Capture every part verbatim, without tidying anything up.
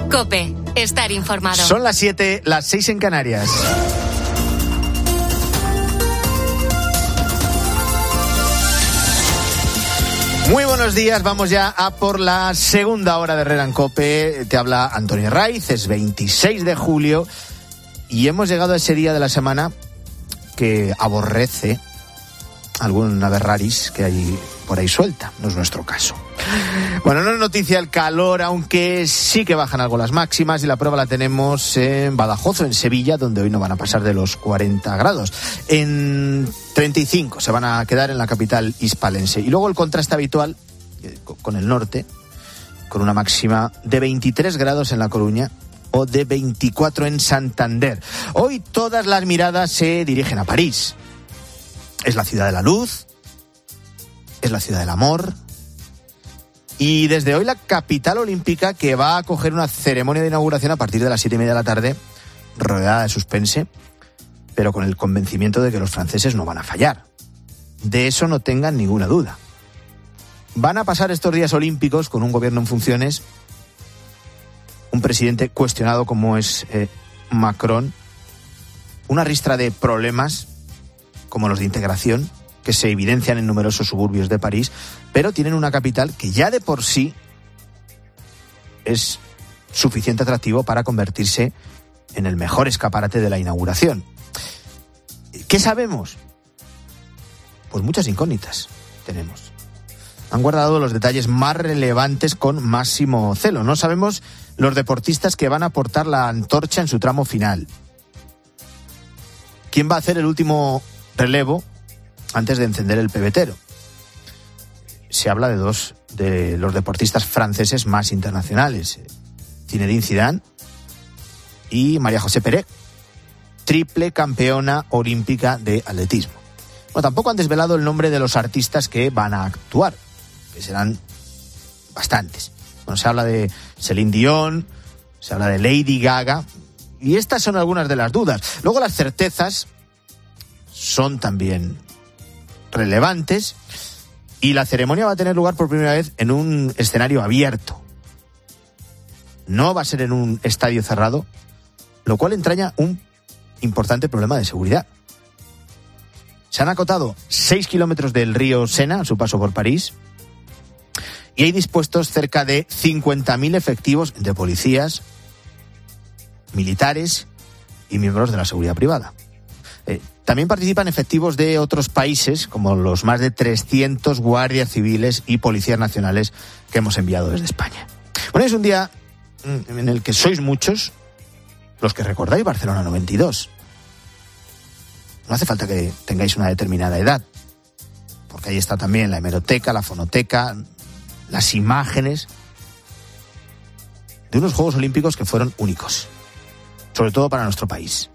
COPE, estar informado. Son las siete, las seis en Canarias. Muy buenos días, vamos ya a por la segunda hora de Herrera en COPE. Te habla Antonio Raiz, es veintiséis de julio y hemos llegado a ese día de la semana que aborrece algún ave raris que hay por ahí suelta, no es nuestro caso. Bueno, no es noticia el calor, aunque sí que bajan algo las máximas y la prueba la tenemos en Badajoz o en Sevilla, donde hoy no van a pasar de los cuarenta grados. En treinta y cinco se van a quedar en la capital hispalense. Y luego el contraste habitual eh, con el norte, con una máxima de veintitrés grados en La Coruña o de veinticuatro en Santander. Hoy todas las miradas se dirigen a París. Es la ciudad de la luz, es la ciudad del amor. Y desde hoy la capital olímpica, que va a acoger una ceremonia de inauguración a partir de las siete y media de la tarde, rodeada de suspense, pero con el convencimiento de que los franceses no van a fallar. De eso no tengan ninguna duda. Van a pasar estos días olímpicos con un gobierno en funciones, un presidente cuestionado como es eh, Macron, una ristra de problemas como los de integración, que se evidencian en numerosos suburbios de París, pero tienen una capital que ya de por sí es suficiente atractivo para convertirse en el mejor escaparate de la inauguración. ¿Qué sabemos? Pues muchas incógnitas tenemos. Han guardado los detalles más relevantes con máximo celo. No sabemos los deportistas que van a portar la antorcha en su tramo final. ¿Quién va a hacer el último relevo antes de encender el pebetero? Se habla de dos de los deportistas franceses más internacionales, Zinedine Zidane y María José Pérez, triple campeona olímpica de atletismo. Bueno, tampoco han desvelado el nombre de los artistas que van a actuar, que serán bastantes. Bueno, se habla de Celine Dion, se habla de Lady Gaga, y estas son algunas de las dudas. Luego las certezas son también relevantes y la ceremonia va a tener lugar por primera vez en un escenario abierto. No va a ser en un estadio cerrado, lo cual entraña un importante problema de seguridad. Se han acotado seis kilómetros del río Sena a su paso por París y hay dispuestos cerca de cincuenta mil efectivos de policías, militares y miembros de la seguridad privada. Eh, también participan efectivos de otros países, como los más de trescientos guardias civiles y policías nacionales que hemos enviado desde España. Bueno, es un día en el que sois muchos los que recordáis Barcelona noventa y dos. No hace falta que tengáis una determinada edad, porque ahí está también la hemeroteca, la fonoteca, las imágenes de unos Juegos Olímpicos que fueron únicos, sobre todo para nuestro país.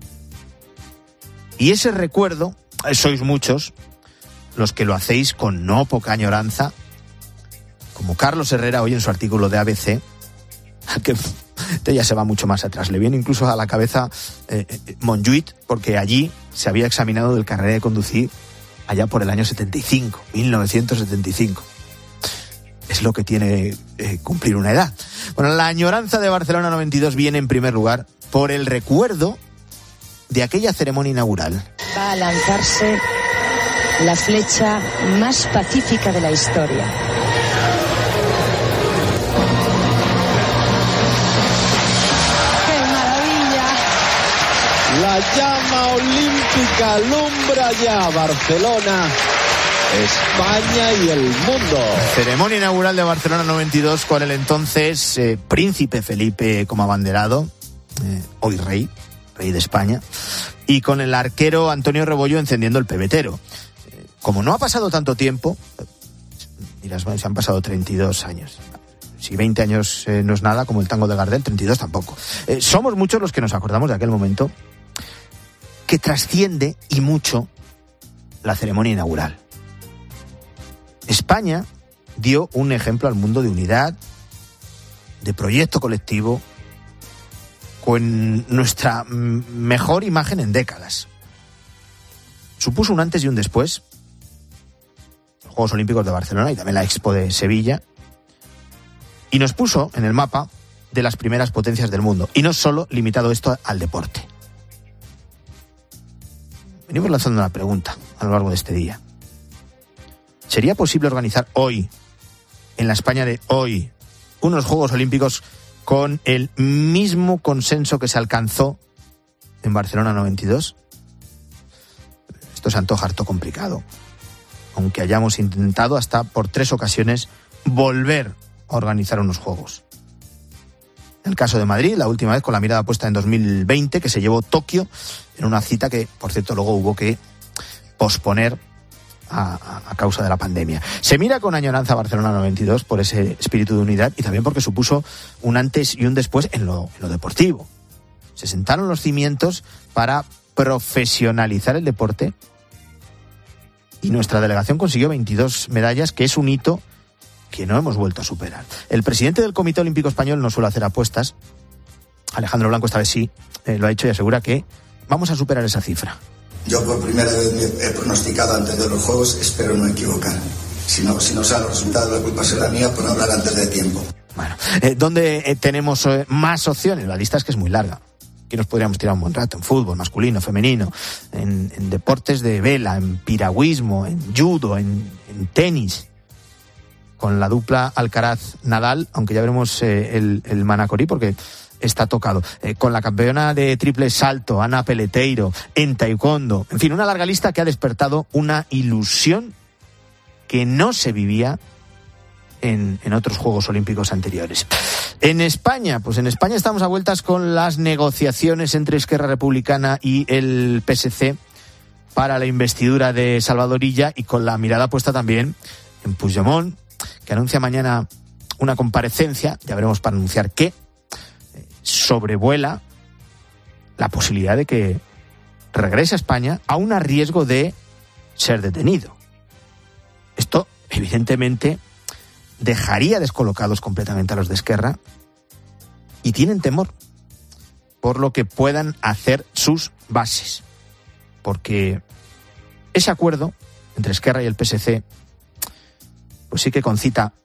Y ese recuerdo, sois muchos los que lo hacéis con no poca añoranza, como Carlos Herrera hoy en su artículo de A B C, que este ya se va mucho más atrás. Le viene incluso a la cabeza eh, Montjuïc, porque allí se había examinado del carnet de conducir allá por el año setenta y cinco, mil novecientos setenta y cinco. Es lo que tiene eh, cumplir una edad. Bueno, la añoranza de Barcelona noventa y dos viene en primer lugar por el recuerdo de aquella ceremonia inaugural. Va a lanzarse la flecha más pacífica de la historia. La llama olímpica alumbra ya Barcelona, España y el mundo. Ceremonia inaugural de Barcelona noventa y dos con el entonces eh, príncipe Felipe como abanderado, eh, hoy rey, rey de España, y con el arquero Antonio Rebollo encendiendo el pebetero. Eh, como no ha pasado tanto tiempo, dirás, bueno, se han pasado treinta y dos años. Si veinte años eh, no es nada, como el tango de Gardel, treinta y dos tampoco. Eh, somos muchos los que nos acordamos de aquel momento que trasciende y mucho la ceremonia inaugural. España dio un ejemplo al mundo de unidad, de proyecto colectivo, con nuestra mejor imagen en décadas. Supuso un antes y un después, los Juegos Olímpicos de Barcelona y también la Expo de Sevilla, y nos puso en el mapa de las primeras potencias del mundo. Y no solo limitado esto al deporte. Venimos lanzando una pregunta a lo largo de este día. ¿Sería posible organizar hoy, en la España de hoy, unos Juegos Olímpicos con el mismo consenso que se alcanzó en Barcelona noventa y dos? Esto se antoja harto complicado, aunque hayamos intentado hasta por tres ocasiones volver a organizar unos Juegos. En el caso de Madrid, la última vez con la mirada puesta en dos mil veinte, que se llevó Tokio, en una cita que, por cierto, luego hubo que posponer a, a, a causa de la pandemia. Se mira con añoranza Barcelona noventa y dos por ese espíritu de unidad y también porque supuso un antes y un después en lo, en lo deportivo. Se sentaron los cimientos para profesionalizar el deporte y nuestra delegación consiguió veintidós medallas, que es un hito que no hemos vuelto a superar. El presidente del Comité Olímpico Español no suele hacer apuestas. Alejandro Blanco esta vez sí eh, lo ha hecho y asegura que vamos a superar esa cifra. Yo por primera vez me he pronosticado antes de los Juegos, espero no equivocar. Si no, si no salen los resultados, la culpa será mía por hablar antes de tiempo. Bueno, eh, ¿dónde eh, tenemos eh, más opciones? La lista es que es muy larga. Aquí nos podríamos tirar un buen rato en fútbol, masculino, femenino, en, en deportes de vela, en piragüismo, en judo, en, en tenis. Con la dupla Alcaraz-Nadal, aunque ya veremos eh, el, el Manacorí porque está tocado. Eh, con la campeona de triple salto, Ana Peleteiro, en taekwondo. En fin, una larga lista que ha despertado una ilusión que no se vivía en, en otros Juegos Olímpicos anteriores. En España, pues en España estamos a vueltas con las negociaciones entre Esquerra Republicana y el P S C para la investidura de Salvador Illa y con la mirada puesta también en Puigdemont, que anuncia mañana una comparecencia, ya veremos para anunciar qué, sobrevuela la posibilidad de que regrese a España, aún a riesgo de ser detenido. Esto, evidentemente, dejaría descolocados completamente a los de Esquerra y tienen temor por lo que puedan hacer sus bases. Porque ese acuerdo entre Esquerra y el P S C pues sí que concita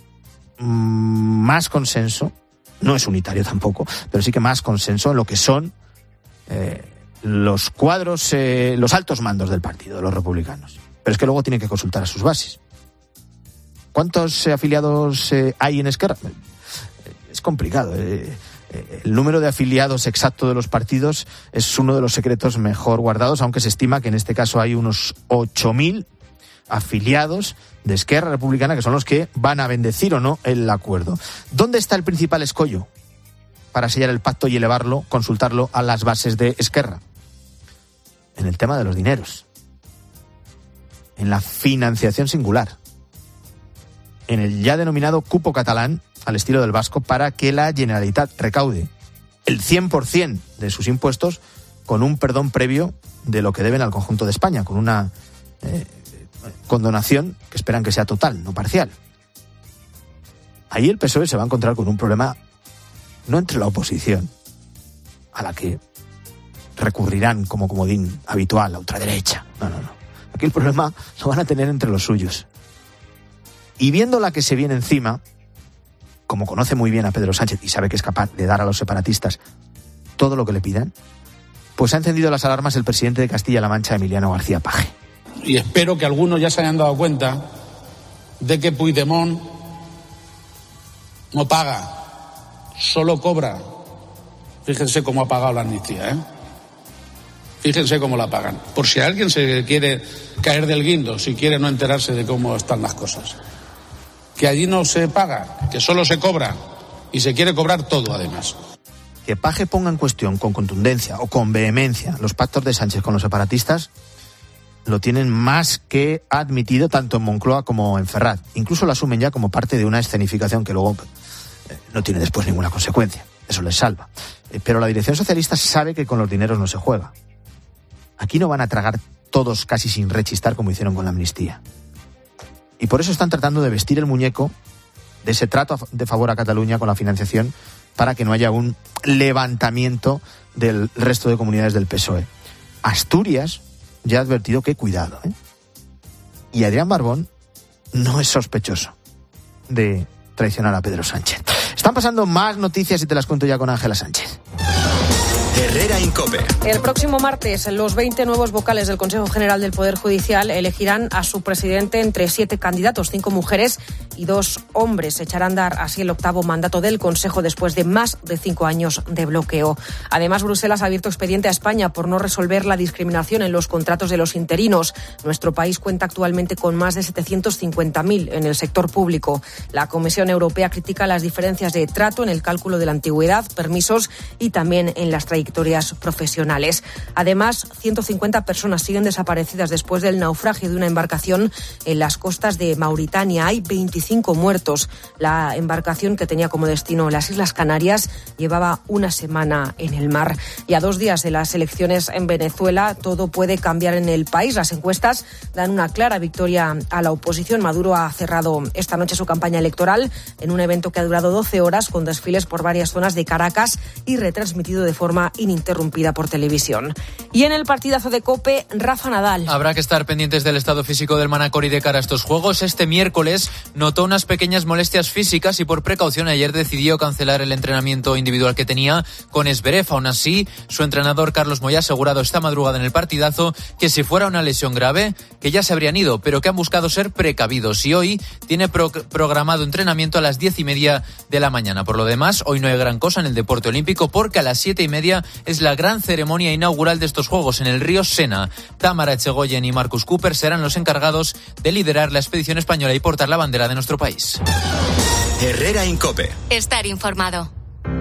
más consenso, no es unitario tampoco, pero sí que más consenso en lo que son eh, los cuadros, eh, los altos mandos del partido, los republicanos. Pero es que luego tienen que consultar a sus bases. ¿Cuántos eh, afiliados eh, hay en Esquerra? Es complicado. Eh, eh, el número de afiliados exacto de los partidos es uno de los secretos mejor guardados, aunque se estima que en este caso hay unos ocho mil afiliados de Esquerra Republicana, que son los que van a bendecir o no el acuerdo. ¿Dónde está el principal escollo para sellar el pacto y elevarlo, consultarlo a las bases de Esquerra? En el tema de los dineros, en la financiación singular, en el ya denominado cupo catalán, al estilo del vasco, para que la Generalitat recaude el cien por ciento de sus impuestos con un perdón previo de lo que deben al conjunto de España, con una eh, condonación que esperan que sea total, no parcial. Ahí el P S O E se va a encontrar con un problema no entre la oposición, a la que recurrirán como comodín habitual, la ultraderecha. No, no, no. Aquí el problema lo van a tener entre los suyos. Y viendo la que se viene encima, como conoce muy bien a Pedro Sánchez y sabe que es capaz de dar a los separatistas todo lo que le pidan, pues ha encendido las alarmas el presidente de Castilla-La Mancha, Emiliano García Paje. Y espero que algunos ya se hayan dado cuenta de que Puigdemont no paga, solo cobra. Fíjense cómo ha pagado la amnistía, ¿eh? Fíjense cómo la pagan. Por si alguien se quiere caer del guindo, si quiere no enterarse de cómo están las cosas. Que allí no se paga, que solo se cobra y se quiere cobrar todo además. Que Paje ponga en cuestión con contundencia o con vehemencia los pactos de Sánchez con los separatistas lo tienen más que admitido tanto en Moncloa como en Ferraz. Incluso lo asumen ya como parte de una escenificación que luego eh, no tiene después ninguna consecuencia. Eso les salva. Eh, pero la dirección socialista sabe que con los dineros no se juega. Aquí no van a tragar todos casi sin rechistar como hicieron con la amnistía. Y por eso están tratando de vestir el muñeco de ese trato de favor a Cataluña con la financiación para que no haya un levantamiento del resto de comunidades del P S O E. Asturias ya ha advertido que cuidado, ¿eh? Y Adrián Barbón no es sospechoso de traicionar a Pedro Sánchez. Está Están pasando más noticias y te las cuento ya con Ángela Sánchez. Herrera Incope. El próximo martes, los veinte nuevos vocales del Consejo General del Poder Judicial elegirán a su presidente entre siete candidatos, cinco mujeres y dos hombres. Echarán a andar así el octavo mandato del Consejo después de más de cinco años de bloqueo. Además, Bruselas ha abierto expediente a España por no resolver la discriminación en los contratos de los interinos. Nuestro país cuenta actualmente con más de setecientos cincuenta mil en el sector público. La Comisión Europea critica las diferencias de trato en el cálculo de la antigüedad, permisos y también en las trayectorias profesionales. Además, ciento cincuenta personas siguen desaparecidas después del naufragio de una embarcación en las costas de Mauritania. Hay veinticinco muertos. La embarcación, que tenía como destino las Islas Canarias, llevaba una semana en el mar. Y a dos días de las elecciones en Venezuela, todo puede cambiar en el país. Las encuestas dan una clara victoria a la oposición. Maduro ha cerrado esta noche su campaña electoral en un evento que ha durado doce horas con desfiles por varias zonas de Caracas y retransmitido de forma ininterrumpida por televisión. Y en el partidazo de COPE, Rafa Nadal. Habrá que estar pendientes del estado físico del Manacori de cara a estos juegos. Este miércoles notó unas pequeñas molestias físicas y por precaución ayer decidió cancelar el entrenamiento individual que tenía con Zverev. Aún así, su entrenador Carlos Moya ha asegurado esta madrugada en el partidazo que si fuera una lesión grave, que ya se habrían ido, pero que han buscado ser precavidos y hoy tiene pro- programado entrenamiento a las diez y media de la mañana. Por lo demás, hoy no hay gran cosa en el deporte olímpico porque a las siete y media es la gran ceremonia inaugural de estos Juegos en el río Sena. Tamara Echegoyen y Marcus Cooper serán los encargados de liderar la expedición española y portar la bandera de nuestro país. Herrera Incope. Estar informado.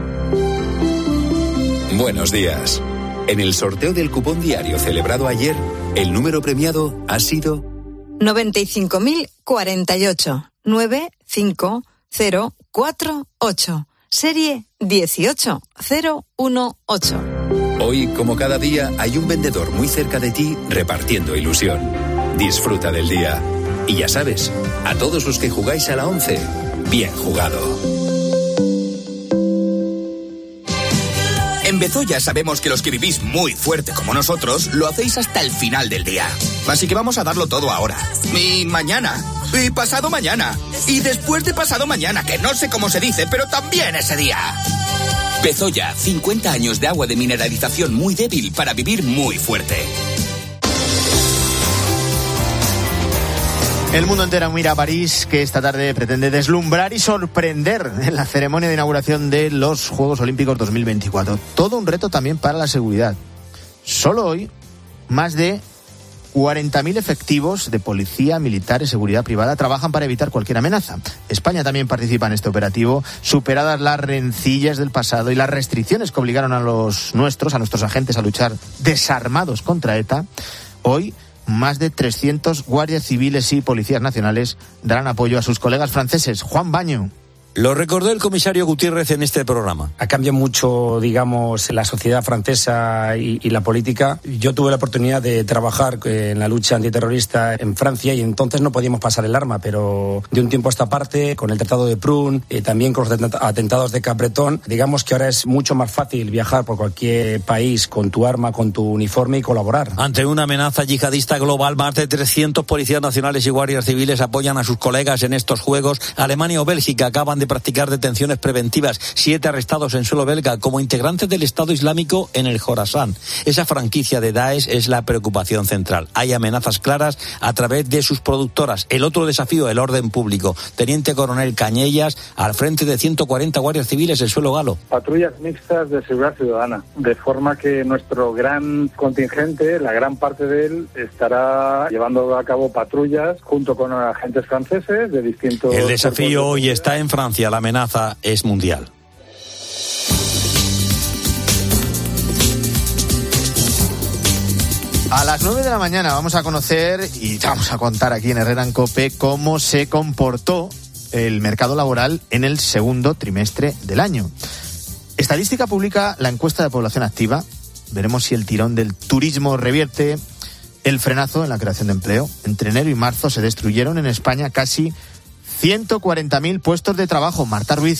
Buenos días. En el sorteo del cupón diario celebrado ayer, el número premiado ha sido noventa y cinco mil cuarenta y ocho, nueve cinco cero cuatro ocho. Serie dieciocho cero dieciocho. Hoy, como cada día, hay un vendedor muy cerca de ti repartiendo ilusión. Disfruta del día. Y ya sabes, a todos los que jugáis a la once, bien jugado. En Bezoya sabemos que los que vivís muy fuerte como nosotros, lo hacéis hasta el final del día. Así que vamos a darlo todo ahora. Y mañana. Y pasado mañana. Y después de pasado mañana, que no sé cómo se dice, pero también ese día. Bezoya, cincuenta años de agua de mineralización muy débil para vivir muy fuerte. El mundo entero mira a París, que esta tarde pretende deslumbrar y sorprender en la ceremonia de inauguración de los Juegos Olímpicos dos mil veinticuatro. Todo un reto también para la seguridad. Solo hoy, más de cuarenta mil efectivos de policía, militar y seguridad privada trabajan para evitar cualquier amenaza. España también participa en este operativo, superadas las rencillas del pasado y las restricciones que obligaron a los nuestros, a nuestros agentes a luchar desarmados contra ETA. Hoy, más de trescientos guardias civiles y policías nacionales darán apoyo a sus colegas franceses. Juan Baño. Lo recordó el comisario Gutiérrez en este programa. Ha cambiado mucho, digamos, la sociedad francesa y, y la política. Yo tuve la oportunidad de trabajar en la lucha antiterrorista en Francia y entonces no podíamos pasar el arma, pero de un tiempo a esta parte, con el Tratado de Prüm, eh, también con los atentados de Capbreton, digamos que ahora es mucho más fácil viajar por cualquier país con tu arma, con tu uniforme y colaborar. Ante una amenaza yihadista global, más de trescientos policías nacionales y guardias civiles apoyan a sus colegas en estos Juegos. Alemania o Bélgica acaban de practicar detenciones preventivas, siete arrestados en suelo belga como integrantes del Estado Islámico en el Jorasán. Esa franquicia de Daesh es la preocupación central. Hay amenazas claras a través de sus productoras. El otro desafío, el orden público. Teniente Coronel Cañellas, al frente de ciento cuarenta guardias civiles en suelo galo. Patrullas mixtas de seguridad ciudadana, de forma que nuestro gran contingente, la gran parte de él, estará llevando a cabo patrullas junto con agentes franceses de distintos... El desafío hoy está en Francia, la amenaza es mundial. A las nueve de la mañana vamos a conocer y vamos a contar aquí en Herrera en COPE cómo se comportó el mercado laboral en el segundo trimestre del año. Estadística publica la encuesta de población activa. Veremos si el tirón del turismo revierte el frenazo en la creación de empleo. Entre enero y marzo se destruyeron en España casi ciento cuarenta mil puestos de trabajo. Marta Ruiz.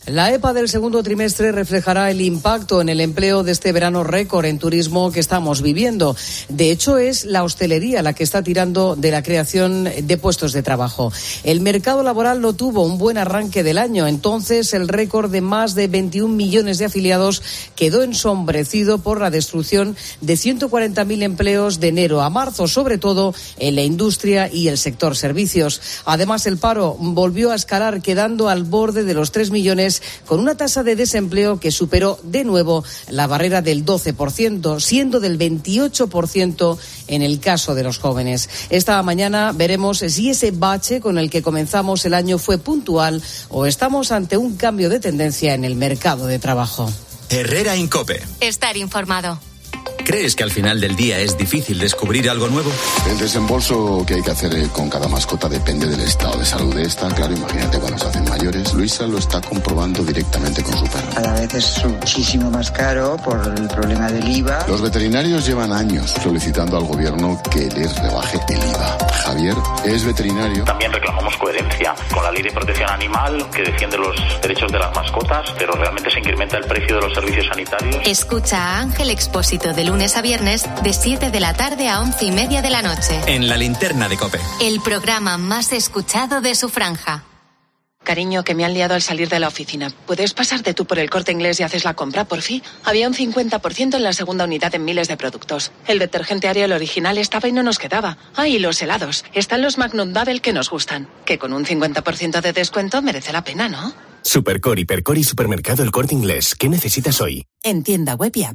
La E P A del segundo trimestre reflejará el impacto en el empleo de este verano récord en turismo que estamos viviendo. De hecho, es la hostelería la que está tirando de la creación de puestos de trabajo. El mercado laboral no tuvo un buen arranque del año. Entonces, el récord de más de veintiún millones de afiliados quedó ensombrecido por la destrucción de ciento cuarenta mil empleos de enero a marzo, sobre todo en la industria y el sector servicios. Además, el paro volvió a escalar, quedando al borde de los tres millones, con una tasa de desempleo que superó de nuevo la barrera del doce por ciento, siendo del veintiocho por ciento en el caso de los jóvenes. Esta mañana veremos si ese bache con el que comenzamos el año fue puntual o estamos ante un cambio de tendencia en el mercado de trabajo. Herrera Incope. Estar informado. ¿Crees que al final del día es difícil descubrir algo nuevo? El desembolso que hay que hacer con cada mascota depende del estado de salud de esta. Claro, imagínate cuando se hacen mayores. Luisa lo está comprobando directamente con su perro. Cada vez es muchísimo más caro por el problema del I V A. Los veterinarios llevan años solicitando al gobierno que les rebaje el I V A. Javier es veterinario. También reclamamos coherencia con la ley de protección animal que defiende los derechos de las mascotas, pero realmente se incrementa el precio de los servicios sanitarios. Escucha a Ángel Expósito de lunes a viernes de siete de la tarde a once y media de la noche. En La Linterna de COPE. El programa más escuchado de su franja. Cariño, que me han liado al salir de la oficina. ¿Puedes pasarte tú por El Corte Inglés y haces la compra, por fin? Había un cincuenta por ciento en la segunda unidad en miles de productos. El detergente Ariel original estaba y no nos quedaba. Ah, y los helados. Están los Magnum Double que nos gustan. Que con un cincuenta por ciento de descuento merece la pena, ¿no? Supercor, Hipercor y Supermercado El Corte Inglés. ¿Qué necesitas hoy? En tienda web y app.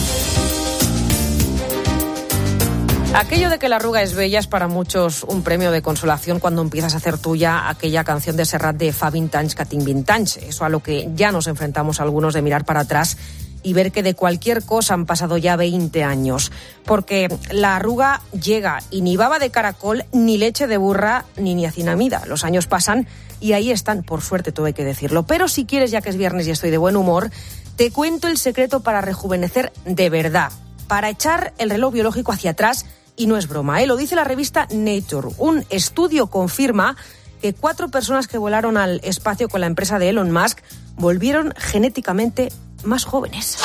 Aquello de que la arruga es bella es para muchos un premio de consolación cuando empiezas a hacer tuya aquella canción de Serrat de Fa Vintage Catin Vintage. Eso a lo que ya nos enfrentamos algunos, de mirar para atrás y ver que de cualquier cosa han pasado ya veinte años. Porque la arruga llega y ni baba de caracol, ni leche de burra, ni niacinamida. Los años pasan y ahí están, por suerte todo hay que decirlo. Pero si quieres, ya que es viernes y estoy de buen humor, te cuento el secreto para rejuvenecer de verdad, para echar el reloj biológico hacia atrás. Y no es broma, ¿eh? Lo dice la revista Nature. Un estudio confirma que cuatro personas que volaron al espacio con la empresa de Elon Musk volvieron genéticamente más jóvenes.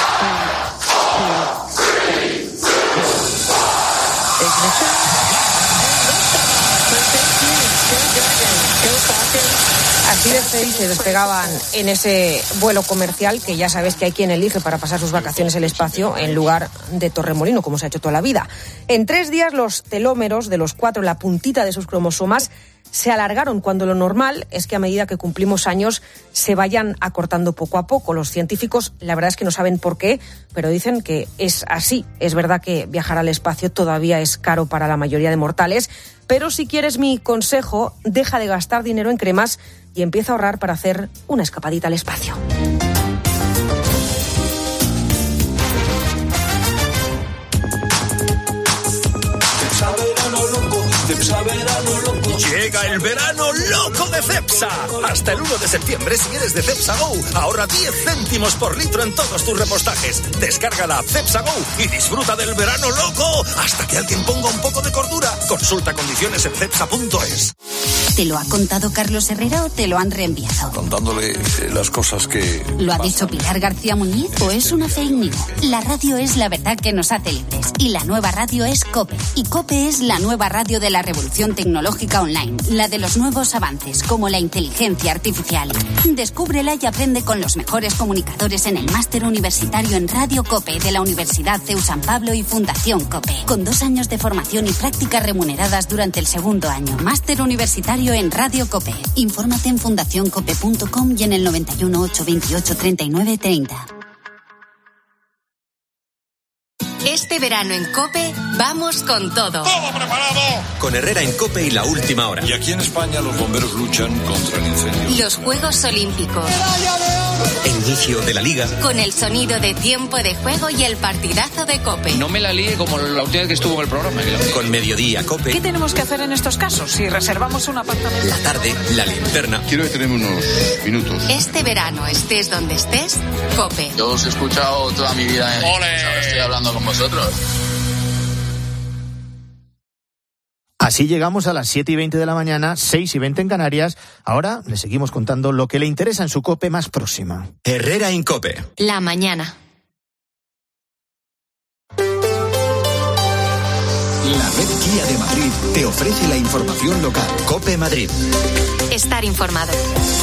Así de felices despegaban en ese vuelo comercial, que ya sabes que hay quien elige para pasar sus vacaciones el espacio en lugar de Torremolino, como se ha hecho toda la vida. En tres días los telómeros de los cuatro, la puntita de sus cromosomas, se alargaron, cuando lo normal es que a medida que cumplimos años se vayan acortando poco a poco. Los científicos, la verdad es que no saben por qué, pero dicen que es así. Es verdad que viajar al espacio todavía es caro para la mayoría de mortales, pero si quieres mi consejo, deja de gastar dinero en cremas y empieza a ahorrar para hacer una escapadita al espacio. Llega el verano loco de Cepsa. Hasta el uno de septiembre, si eres de Cepsa Go, ahorra diez céntimos por litro en todos tus repostajes. Descarga la Cepsa Go y disfruta del verano loco hasta que alguien ponga un poco de cordura. Consulta condiciones en cepsa punto es. ¿Te lo ha contado Carlos Herrera o te lo han reenviado? Contándole eh, las cosas que... ¿Lo ha dicho Pilar García Muñiz o es una fake news? La radio es la verdad que nos hace libres y la nueva radio es COPE. Y COPE es la nueva radio de la revolución tecnológica online, la de los nuevos avances como la inteligencia artificial. Descúbrela y aprende con los mejores comunicadores en el máster universitario en Radio COPE de la Universidad CEU San Pablo y Fundación COPE, con dos años de formación y prácticas remuneradas durante el segundo año. Máster universitario en Radio COPE. Infórmate en fundación cope punto com y en el noventa y uno, ochocientos veintiocho, treinta y nueve treinta. Este verano en COPE vamos con todo. ¡Todo preparado! Con Herrera en COPE y La Última Hora. Y aquí en España los bomberos luchan contra el incendio. Los Juegos Olímpicos. El inicio de la Liga. Con el sonido de tiempo de juego y el partidazo de COPE. No me la líe como la última vez que estuvo en el programa. Con Mediodía COPE. ¿Qué tenemos que hacer en estos casos si reservamos un apartamento? La tarde, La Linterna. Quiero detenerme unos minutos. Este verano, estés donde estés, COPE. Yo os he escuchado toda mi vida. En... ¡Ole! Ahora estoy hablando con vosotros. Así llegamos a las siete y veinte de la mañana, seis y veinte en Canarias. Ahora le seguimos contando lo que le interesa en su COPE más próxima. Herrera en COPE. La mañana. La red Kia de Madrid te ofrece la información local. COPE Madrid. Estar informado.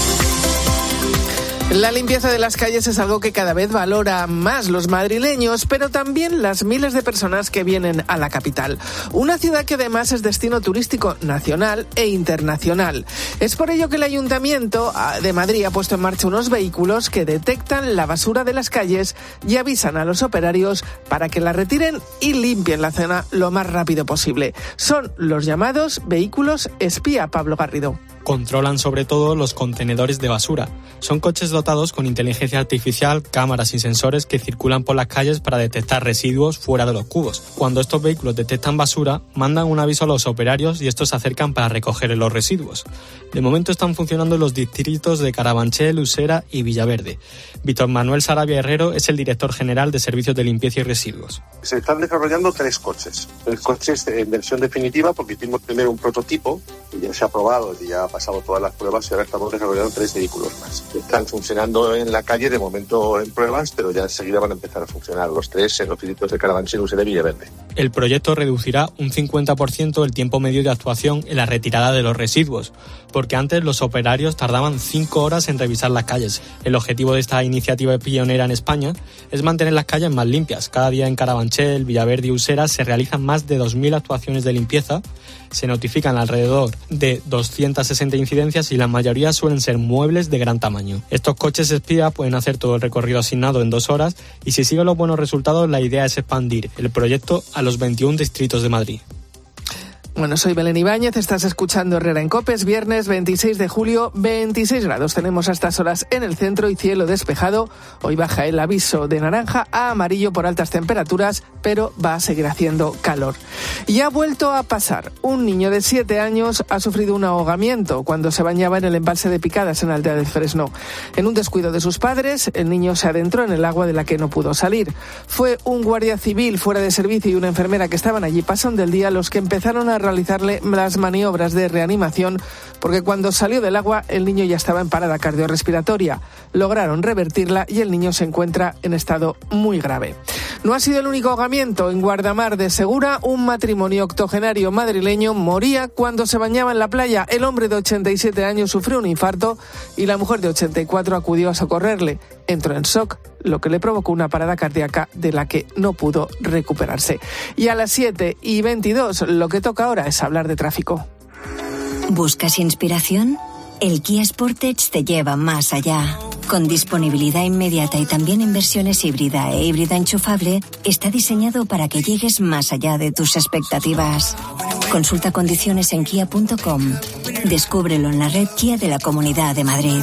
La limpieza de las calles es algo que cada vez valora más los madrileños, pero también las miles de personas que vienen a la capital. Una ciudad que además es destino turístico nacional e internacional. Es por ello que el Ayuntamiento de Madrid ha puesto en marcha unos vehículos que detectan la basura de las calles y avisan a los operarios para que la retiren y limpien la zona lo más rápido posible. Son los llamados vehículos espía. Pablo Garrido. Controlan sobre todo los contenedores de basura. Son coches dotados con inteligencia artificial, cámaras y sensores que circulan por las calles para detectar residuos fuera de los cubos. Cuando estos vehículos detectan basura, mandan un aviso a los operarios y estos se acercan para recoger los residuos. De momento están funcionando en los distritos de Carabanchel, Usera y Villaverde. Víctor Manuel Sarabia Herrero es el director general de Servicios de Limpieza y Residuos. Se están desarrollando tres coches. Tres coches en versión definitiva porque hicimos primero un prototipo que ya se ha probado y ya ha pasado todas las pruebas y ahora estamos desarrollando tres vehículos más. Están funcionando en la calle de momento en pruebas, pero ya enseguida van a empezar a funcionar los tres en los distritos de Carabanchel, Usera y Villaverde. El proyecto reducirá un cincuenta por ciento el tiempo medio de actuación en la retirada de los residuos, porque antes los operarios tardaban cinco horas en revisar las calles. El objetivo de esta iniciativa pionera en España es mantener las calles más limpias. Cada día en Carabanchel, Villaverde y Usera se realizan más de dos mil actuaciones de limpieza. Se notifican alrededor de doscientas sesenta incidencias y la mayoría suelen ser muebles de gran tamaño. Estos coches espía pueden hacer todo el recorrido asignado en dos horas y si siguen los buenos resultados la idea es expandir el proyecto a los veintiún distritos de Madrid. Bueno, soy Belén Ibáñez, estás escuchando Herrera en COPE, es viernes veintiséis de julio, veintiséis grados tenemos a estas horas en el centro y cielo despejado. Hoy baja el aviso de naranja a amarillo por altas temperaturas, pero va a seguir haciendo calor. Y ha vuelto a pasar. Un niño de siete años ha sufrido un ahogamiento cuando se bañaba en el embalse de Picadas en Aldea del Fresno. En un descuido de sus padres, el niño se adentró en el agua de la que no pudo salir. Fue un guardia civil fuera de servicio y una enfermera que estaban allí pasando el día los que empezaron a realizarle las maniobras de reanimación porque cuando salió del agua el niño ya estaba en parada cardiorrespiratoria. Lograron revertirla y el niño se encuentra en estado muy grave. No ha sido el único ahogamiento. En Guardamar de Segura, un matrimonio octogenario madrileño moría cuando se bañaba en la playa. El hombre de ochenta y siete años sufrió un infarto y la mujer de ochenta y cuatro acudió a socorrerle. Entró en shock, lo que le provocó una parada cardíaca de la que no pudo recuperarse. Y a las siete y veintidós lo que toca ahora es hablar de tráfico. ¿Buscas inspiración? El Kia Sportage te lleva más allá. Con disponibilidad inmediata y también en versiones híbrida e híbrida enchufable, está diseñado para que llegues más allá de tus expectativas. Consulta condiciones en kia punto com. Descúbrelo en la red Kia de la Comunidad de Madrid.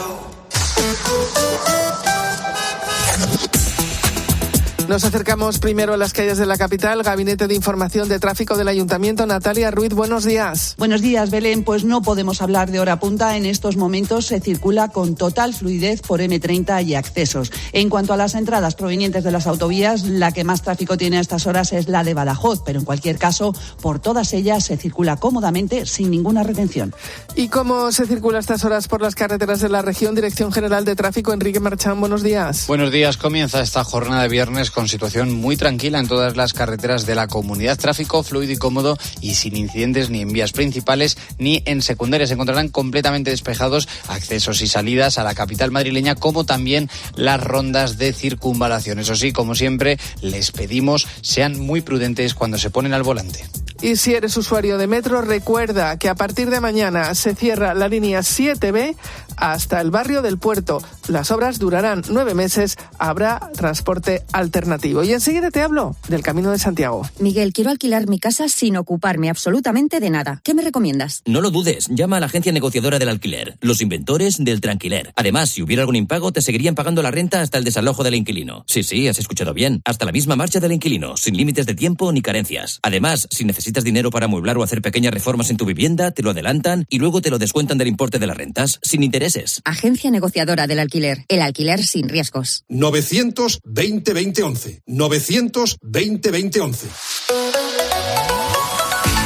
Nos acercamos primero a las calles de la capital. Gabinete de Información de Tráfico del Ayuntamiento. Natalia Ruiz, buenos días. Buenos días, Belén. Pues no podemos hablar de hora punta. En estos momentos se circula con total fluidez por eme treinta y accesos. En cuanto a las entradas provenientes de las autovías, la que más tráfico tiene a estas horas es la de Badajoz, pero en cualquier caso, por todas ellas se circula cómodamente sin ninguna retención. ¿Y cómo se circula a estas horas por las carreteras de la región? Dirección General de Tráfico, Enrique Marchán, buenos días. Buenos días. Comienza esta jornada de viernes con situación muy tranquila en todas las carreteras de la comunidad. Tráfico fluido y cómodo y sin incidentes ni en vías principales ni en secundarias. Se encontrarán completamente despejados accesos y salidas a la capital madrileña, como también las rondas de circunvalación. Eso sí, como siempre, les pedimos sean muy prudentes cuando se ponen al volante. Y si eres usuario de metro, recuerda que a partir de mañana se cierra la línea siete be hasta el barrio del Puerto. Las obras durarán nueve meses, habrá transporte alternativo. Y enseguida te hablo del Camino de Santiago. Miguel, quiero alquilar mi casa sin ocuparme absolutamente de nada. ¿Qué me recomiendas? No lo dudes, llama a la agencia negociadora del alquiler, los inventores del Tranquiler. Además, si hubiera algún impago, te seguirían pagando la renta hasta el desalojo del inquilino. Sí, sí, has escuchado bien. Hasta la misma marcha del inquilino, sin límites de tiempo ni carencias. Además, si necesitas dinero para amueblar o hacer pequeñas reformas en tu vivienda, te lo adelantan y luego te lo descuentan del importe de las rentas, sin intereses. Agencia negociadora del alquiler. El alquiler sin riesgos. novecientos veinte veinte once. novecientos veinte veinte once.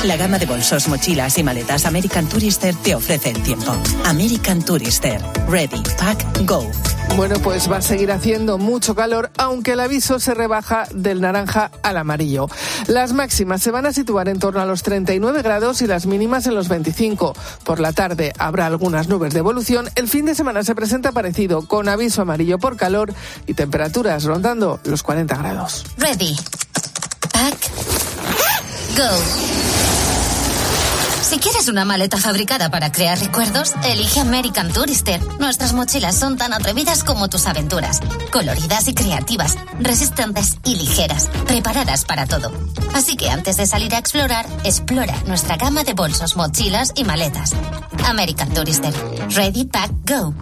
La gama de bolsos, mochilas y maletas American Tourister te ofrece el tiempo. American Tourister. Ready, pack, go. Bueno, pues va a seguir haciendo mucho calor, aunque el aviso se rebaja del naranja al amarillo. Las máximas se van a situar en torno a los treinta y nueve grados y las mínimas en los veinticinco. Por la tarde habrá algunas nubes de evolución. El fin de semana se presenta parecido, con aviso amarillo por calor y temperaturas rondando los cuarenta grados. Ready, pack, go. Si quieres una maleta fabricada para crear recuerdos, elige American Tourister. Nuestras mochilas son tan atrevidas como tus aventuras. Coloridas y creativas, resistentes y ligeras, preparadas para todo. Así que antes de salir a explorar, explora nuestra gama de bolsos, mochilas y maletas. American Tourister. Ready, pack, go.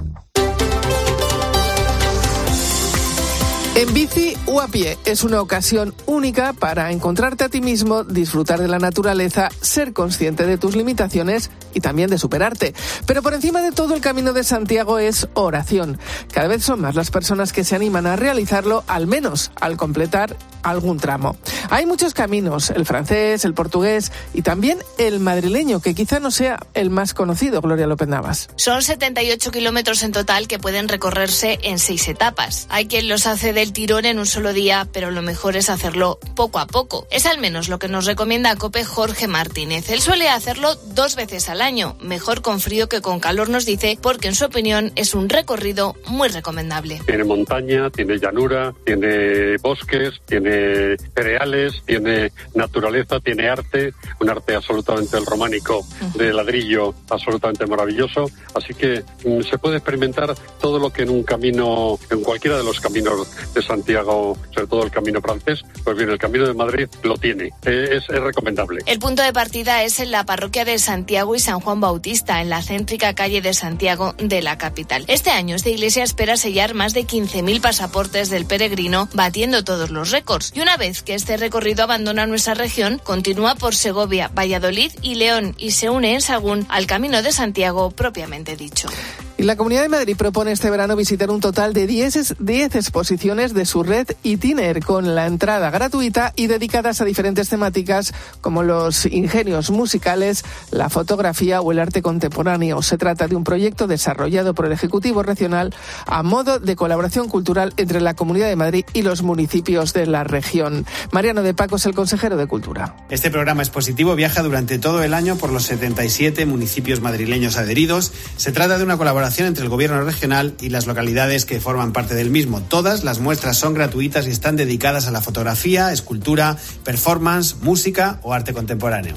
En bici o a pie es una ocasión única para encontrarte a ti mismo, disfrutar de la naturaleza, ser consciente de tus limitaciones y también de superarte. Pero por encima de todo, el Camino de Santiago es oración. Cada vez son más las personas que se animan a realizarlo, al menos al completar algún tramo. Hay muchos caminos, el francés, el portugués y también el madrileño, que quizá no sea el más conocido, Gloria López Navas. Son setenta y ocho kilómetros en total que pueden recorrerse en seis etapas. Hay quien los hace del tirón en un solo día, pero lo mejor es hacerlo poco a poco. Es al menos lo que nos recomienda a COPE Jorge Martínez. Él suele hacerlo dos veces al año, mejor con frío que con calor, nos dice, porque en su opinión es un recorrido muy recomendable. Tiene montaña, tiene llanura, tiene bosques, tiene cereales, tiene naturaleza, tiene arte, un arte absolutamente el románico de ladrillo, absolutamente maravilloso. Así que mm, se puede experimentar todo lo que en un camino, en cualquiera de los caminos de Santiago, sobre todo el camino francés, pues bien, el Camino de Madrid lo tiene. Es, es recomendable. El punto de partida es en la parroquia de Santiago y San Juan Bautista, en la céntrica calle de Santiago de la capital. Este año esta iglesia espera sellar más de quince mil pasaportes del peregrino, batiendo todos los récords. Y una vez que este recorrido abandona nuestra región, continúa por Segovia, Valladolid y León y se une en Sagún al Camino de Santiago propiamente dicho. Y la Comunidad de Madrid propone este verano visitar un total de diez exposiciones de su red Itiner, con la entrada gratuita y dedicadas a diferentes temáticas como los ingenios musicales, la fotografía o el arte contemporáneo. Se trata de un proyecto desarrollado por el Ejecutivo Regional a modo de colaboración cultural entre la Comunidad de Madrid y los municipios de la región. Mariano de Paco es el consejero de Cultura. Este programa expositivo viaja durante todo el año por los setenta y siete municipios madrileños adheridos. Se trata de una colaboración entre el gobierno regional y las localidades que forman parte del mismo. Todas las muestras son gratuitas y están dedicadas a la fotografía, escultura, performance, música o arte contemporáneo.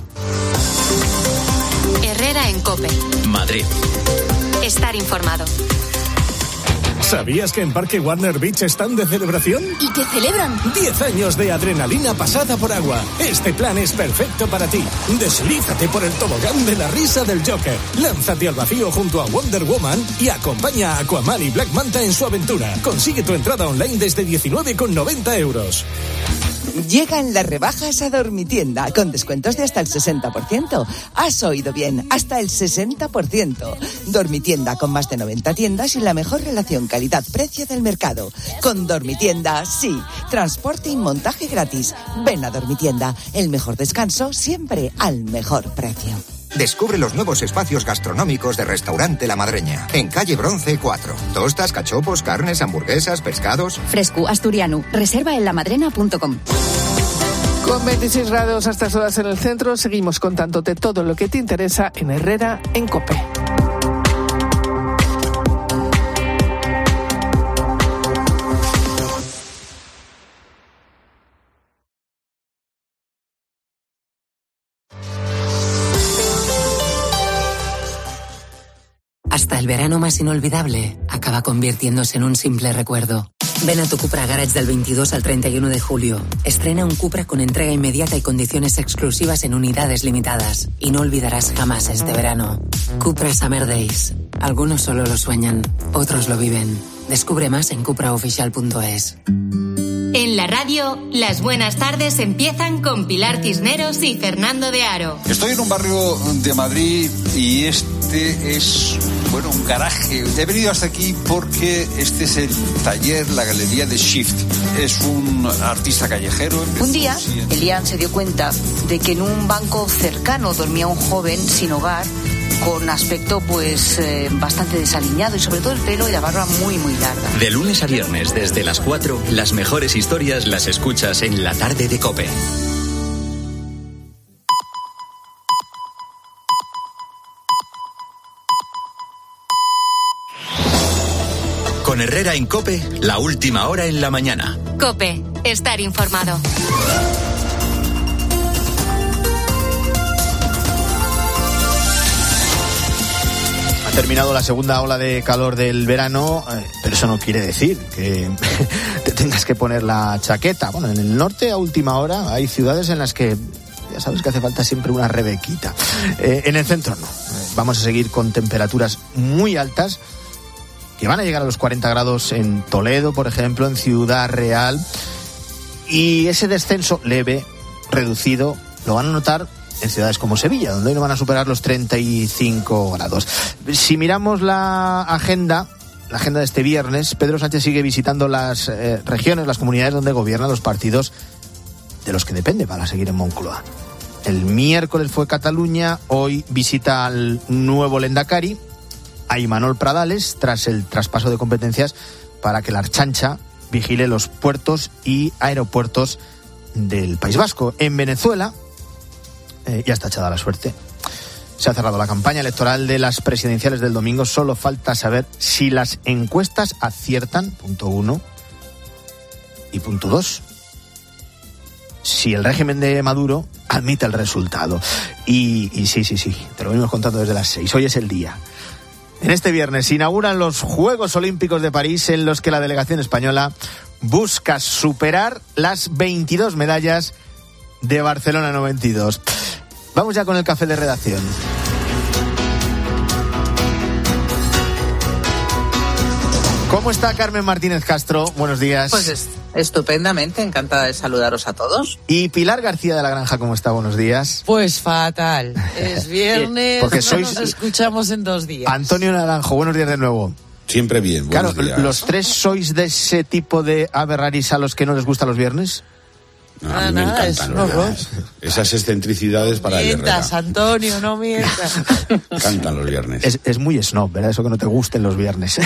Herrera en COPE. Madrid. Estar informado. ¿Sabías que en Parque Warner Beach están de celebración? ¿Y qué celebran? diez años de adrenalina pasada por agua. Este plan es perfecto para ti. Deslízate por el tobogán de la risa del Joker. Lánzate al vacío junto a Wonder Woman y acompaña a Aquaman y Black Manta en su aventura. Consigue tu entrada online desde diecinueve con noventa euros. Llegan las rebajas a Dormitienda, con descuentos de hasta el sesenta por ciento. Has oído bien, hasta el sesenta por ciento. Dormitienda, con más de noventa tiendas y la mejor relación calidad-precio del mercado. Con Dormitienda, sí. Transporte y montaje gratis. Ven a Dormitienda, el mejor descanso siempre al mejor precio. Descubre los nuevos espacios gastronómicos de Restaurante La Madreña, en calle Bronce cuatro. Tostas, cachopos, carnes, hamburguesas, pescados. Fresco, asturiano. Reserva en lamadrena punto com. Con veintiséis grados a estas horas en el centro, seguimos contándote todo lo que te interesa en Herrera en COPE. Hasta el verano más inolvidable acaba convirtiéndose en un simple recuerdo. Ven a tu Cupra Garage del veintidós al treinta y uno de julio. Estrena un Cupra con entrega inmediata y condiciones exclusivas en unidades limitadas. Y no olvidarás jamás este verano. Cupra Summer Days. Algunos solo lo sueñan, otros lo viven. Descubre más en cupra oficial punto es. En la radio, las buenas tardes empiezan con Pilar Cisneros y Fernando de Aro. Estoy en un barrio de Madrid y este es bueno, un garaje. He venido hasta aquí porque este es el taller, la galería de Shift. Es un artista callejero. Un día, Elian se dio cuenta de que en un banco cercano dormía un joven sin hogar, con aspecto pues eh, bastante desaliñado y sobre todo el pelo y la barba muy muy larga. De lunes a viernes desde las cuatro, las mejores historias las escuchas en La Tarde de COPE. Con Herrera en COPE, la última hora en la mañana. COPE, estar informado. Ha terminado la segunda ola de calor del verano, eh, pero eso no quiere decir que te tengas que poner la chaqueta. Bueno, en el norte a última hora hay ciudades en las que ya sabes que hace falta siempre una rebequita. Eh, en el centro no. Eh, vamos a seguir con temperaturas muy altas que van a llegar a los cuarenta grados en Toledo, por ejemplo, en Ciudad Real. Y ese descenso leve, reducido, lo van a notar en ciudades como Sevilla, donde hoy no van a superar los treinta y cinco grados. Si miramos la agenda, la agenda de este viernes, Pedro Sánchez sigue visitando las eh, regiones, las comunidades donde gobiernan los partidos de los que depende para seguir en Moncloa. El miércoles fue Cataluña, hoy visita al nuevo Lehendakari, a Imanol Pradales, tras el traspaso de competencias para que la Ertzaintza vigile los puertos y aeropuertos del País Vasco. En Venezuela, Eh, ya está echada la suerte. Se ha cerrado la campaña electoral de las presidenciales del domingo. Solo falta saber si las encuestas aciertan, punto uno, y punto dos, si el régimen de Maduro admite el resultado. Y, y sí, sí, sí, te lo venimos contando desde las seis. Hoy es el día. En este viernes se inauguran los Juegos Olímpicos de París, en los que la delegación española busca superar las veintidós medallas de Barcelona noventa y dos. Vamos ya con el café de redacción. ¿Cómo está Carmen Martínez Castro? Buenos días. Pues es, estupendamente, encantada de saludaros a todos. Y Pilar García de la Granja, ¿cómo está? Buenos días. Pues fatal. Es viernes, porque no sois... nos escuchamos en dos días. Antonio Naranjo, buenos días de nuevo. Siempre bien, buenos claro, días. ¿Los tres sois de ese tipo de ave raris a los que no les gustan los viernes? No, a mí me nada, encantan los viernes. Esas excentricidades para el Herrera. Mientas, Antonio, no mientas. Cantan los viernes. Es, es muy snob, ¿verdad? Eso que no te gusten los viernes.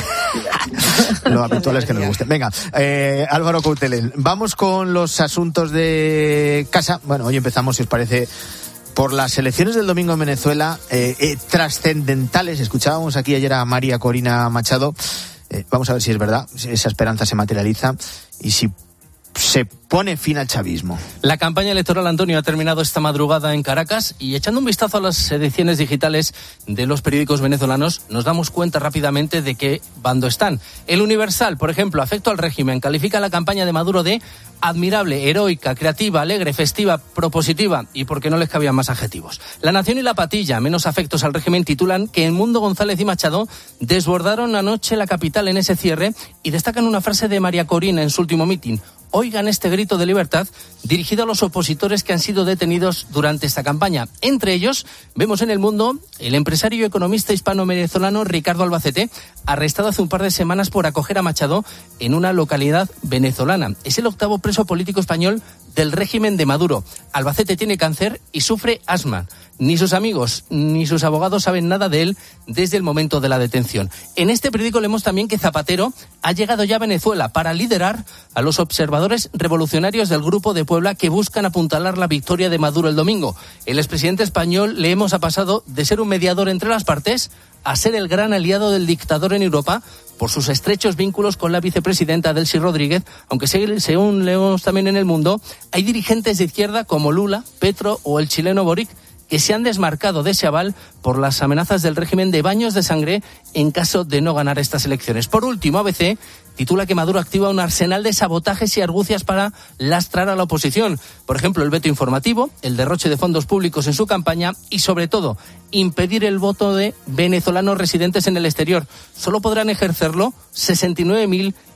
Lo habitual es que nos gusten. Venga, eh, Álvaro Coutelén, vamos con los asuntos de casa. Bueno, hoy empezamos, si os parece, por las elecciones del domingo en Venezuela, eh, eh, trascendentales. Escuchábamos aquí ayer a María Corina Machado. Eh, vamos a ver si es verdad, si esa esperanza se materializa y si se pone fin al chavismo. La campaña electoral, Antonio, ha terminado esta madrugada en Caracas y echando un vistazo a las ediciones digitales de los periódicos venezolanos nos damos cuenta rápidamente de qué bando están. El Universal, por ejemplo, afecto al régimen, califica la campaña de Maduro de admirable, heroica, creativa, alegre, festiva, propositiva y porque no les cabían más adjetivos. La Nación y La Patilla, menos afectos al régimen, titulan que Edmundo González y Machado desbordaron anoche la capital en ese cierre y destacan una frase de María Corina en su último mitin. Oigan este grito de libertad dirigido a los opositores que han sido detenidos durante esta campaña. Entre ellos, vemos en El Mundo el empresario y economista hispano-venezolano Ricardo Albacete, arrestado hace un par de semanas por acoger a Machado en una localidad venezolana. Es el octavo preso político español del régimen de Maduro. Albacete tiene cáncer y sufre asma. Ni sus amigos ni sus abogados saben nada de él desde el momento de la detención. En este periódico leemos también que Zapatero ha llegado ya a Venezuela para liderar a los observadores revolucionarios del Grupo de Puebla que buscan apuntalar la victoria de Maduro el domingo. El expresidente español, leemos, ha pasado de ser un mediador entre las partes a ser el gran aliado del dictador en Europa por sus estrechos vínculos con la vicepresidenta Delcy Rodríguez, aunque según leemos también en El Mundo, hay dirigentes de izquierda como Lula, Petro o el chileno Boric que se han desmarcado de ese aval por las amenazas del régimen de baños de sangre en caso de no ganar estas elecciones. Por último, A B C titula que Maduro activa un arsenal de sabotajes y argucias para lastrar a la oposición. Por ejemplo, el veto informativo, el derroche de fondos públicos en su campaña y, sobre todo, impedir el voto de venezolanos residentes en el exterior. Solo podrán ejercerlo sesenta y nueve mil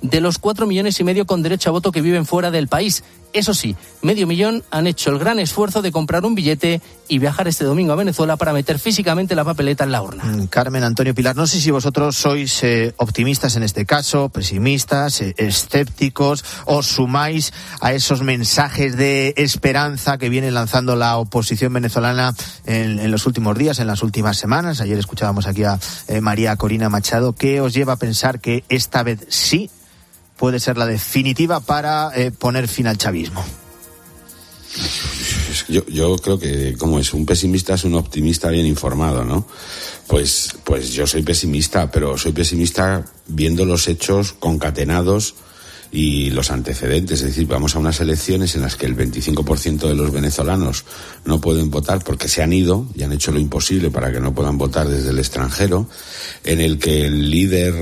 de los cuatro millones y medio con derecho a voto que viven fuera del país. Eso sí, medio millón han hecho el gran esfuerzo de comprar un billete y viajar este domingo a Venezuela para meter físicamente la papeleta en la urna. Carmen, Antonio, Pilar, no sé si vosotros sois eh, optimistas en este caso, pesimistas, eh, escépticos, os sumáis a esos mensajes de esperanza que viene lanzando la oposición venezolana en, en los últimos días, en las últimas semanas. Ayer escuchábamos aquí a eh, María Corina Machado. ¿Qué os lleva a pensar que esta vez sí puede ser la definitiva para eh, poner fin al chavismo? Yo, yo creo que, como es un pesimista, es un optimista bien informado, ¿no? Pues, pues yo soy pesimista, pero soy pesimista viendo los hechos concatenados y los antecedentes. Es decir, vamos a unas elecciones en las que el veinticinco por ciento de los venezolanos no pueden votar porque se han ido y han hecho lo imposible para que no puedan votar desde el extranjero, en el que el líder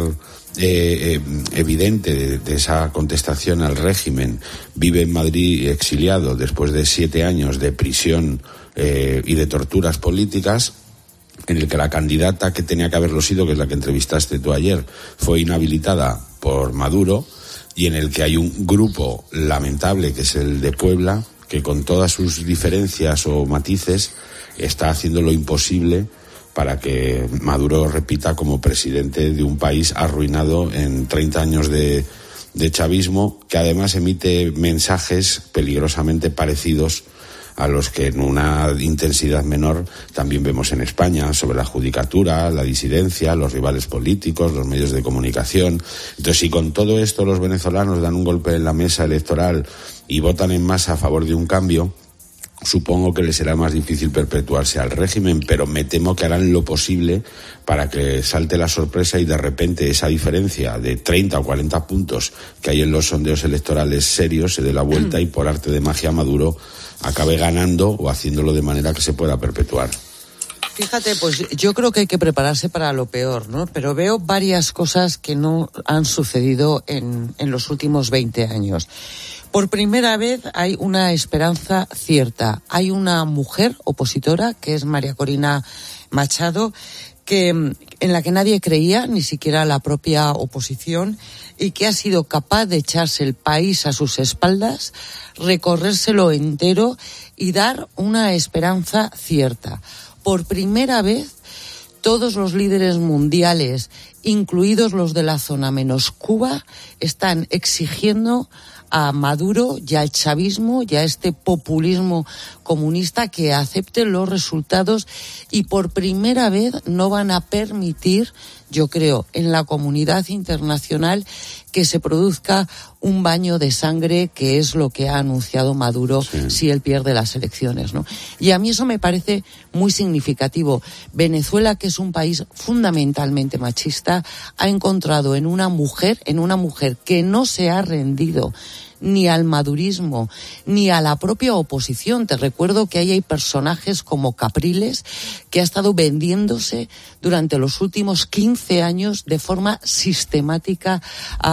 Eh, eh, evidente de, de esa contestación al régimen vive en Madrid exiliado después de siete años de prisión eh, y de torturas políticas, en el que la candidata que tenía que haberlo sido, que es la que entrevistaste tú ayer, fue inhabilitada por Maduro, y en el que hay un grupo lamentable que es el de Puebla, que con todas sus diferencias o matices está haciendo lo imposible para que Maduro repita como presidente de un país arruinado en treinta años de, de chavismo, que además emite mensajes peligrosamente parecidos a los que en una intensidad menor también vemos en España, sobre la judicatura, la disidencia, los rivales políticos, los medios de comunicación. Entonces, si con todo esto los venezolanos dan un golpe en la mesa electoral y votan en masa a favor de un cambio, supongo que les será más difícil perpetuarse al régimen, pero me temo que harán lo posible para que salte la sorpresa y de repente esa diferencia de treinta o cuarenta puntos que hay en los sondeos electorales serios se dé la vuelta y por arte de magia Maduro acabe ganando o haciéndolo de manera que se pueda perpetuar. Fíjate, pues yo creo que hay que prepararse para lo peor, ¿no? Pero veo varias cosas que no han sucedido en, en los últimos veinte años. Por primera vez hay una esperanza cierta. Hay una mujer opositora, que es María Corina Machado, que, en la que nadie creía, ni siquiera la propia oposición, y que ha sido capaz de echarse el país a sus espaldas, recorrérselo entero y dar una esperanza cierta. Por primera vez, todos los líderes mundiales, incluidos los de la zona menos Cuba, están exigiendo a Maduro y al chavismo y a este populismo comunista que acepte los resultados, y por primera vez no van a permitir, yo creo, en la comunidad internacional que se produzca un baño de sangre, que es lo que ha anunciado Maduro sí. si él pierde las elecciones, ¿no? Y a mí eso me parece muy significativo. Venezuela, que es un país fundamentalmente machista, ha encontrado en una mujer, en una mujer que no se ha rendido ni al madurismo, ni a la propia oposición. Te recuerdo que ahí hay personajes como Capriles, que ha estado vendiéndose durante los últimos quince años de forma sistemática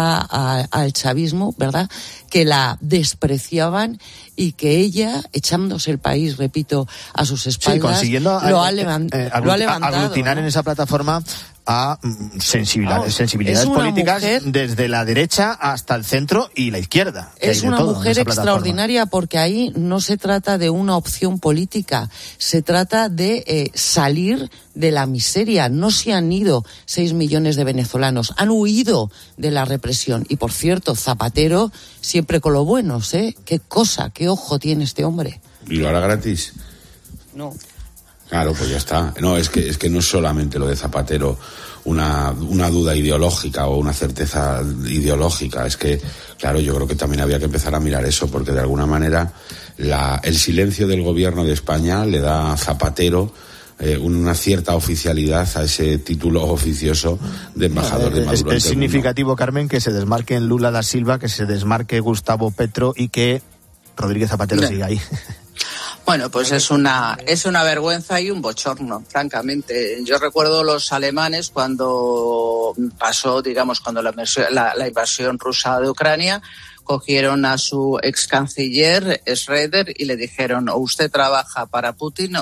a, a, al chavismo, ¿verdad?, que la despreciaban y que ella, echándose el país, repito, a sus espaldas, sí, consiguiendo lo, ha levant- eh, eh, lo ha levantado. Aglutinar, ¿no?, en esa plataforma a sensibilidades, sensibilidades políticas mujer, desde la derecha hasta el centro y la izquierda. Es una mujer extraordinaria, porque ahí no se trata de una opción política, se trata de eh, salir de la miseria. No se han ido seis millones de venezolanos, han huido de la represión. Y por cierto, Zapatero siempre con lo bueno, ¿eh? Qué cosa, qué ojo tiene este hombre. ¿Y lo hará gratis? No. Claro, pues ya está. No, es que es que no es solamente lo de Zapatero una una duda ideológica o una certeza ideológica. Es que, claro, yo creo que también había que empezar a mirar eso, porque de alguna manera la el silencio del gobierno de España le da a Zapatero eh, una cierta oficialidad a ese título oficioso de embajador de Maduro. Es, es significativo, mundo. Carmen, que se desmarque Lula da Silva, que se desmarque Gustavo Petro y que Rodríguez Zapatero no. siga ahí. Bueno, pues es una es una vergüenza y un bochorno, francamente. Yo recuerdo los alemanes cuando pasó, digamos, cuando la, la, la invasión rusa de Ucrania, cogieron a su ex canciller Schroeder y le dijeron: o usted trabaja para Putin o,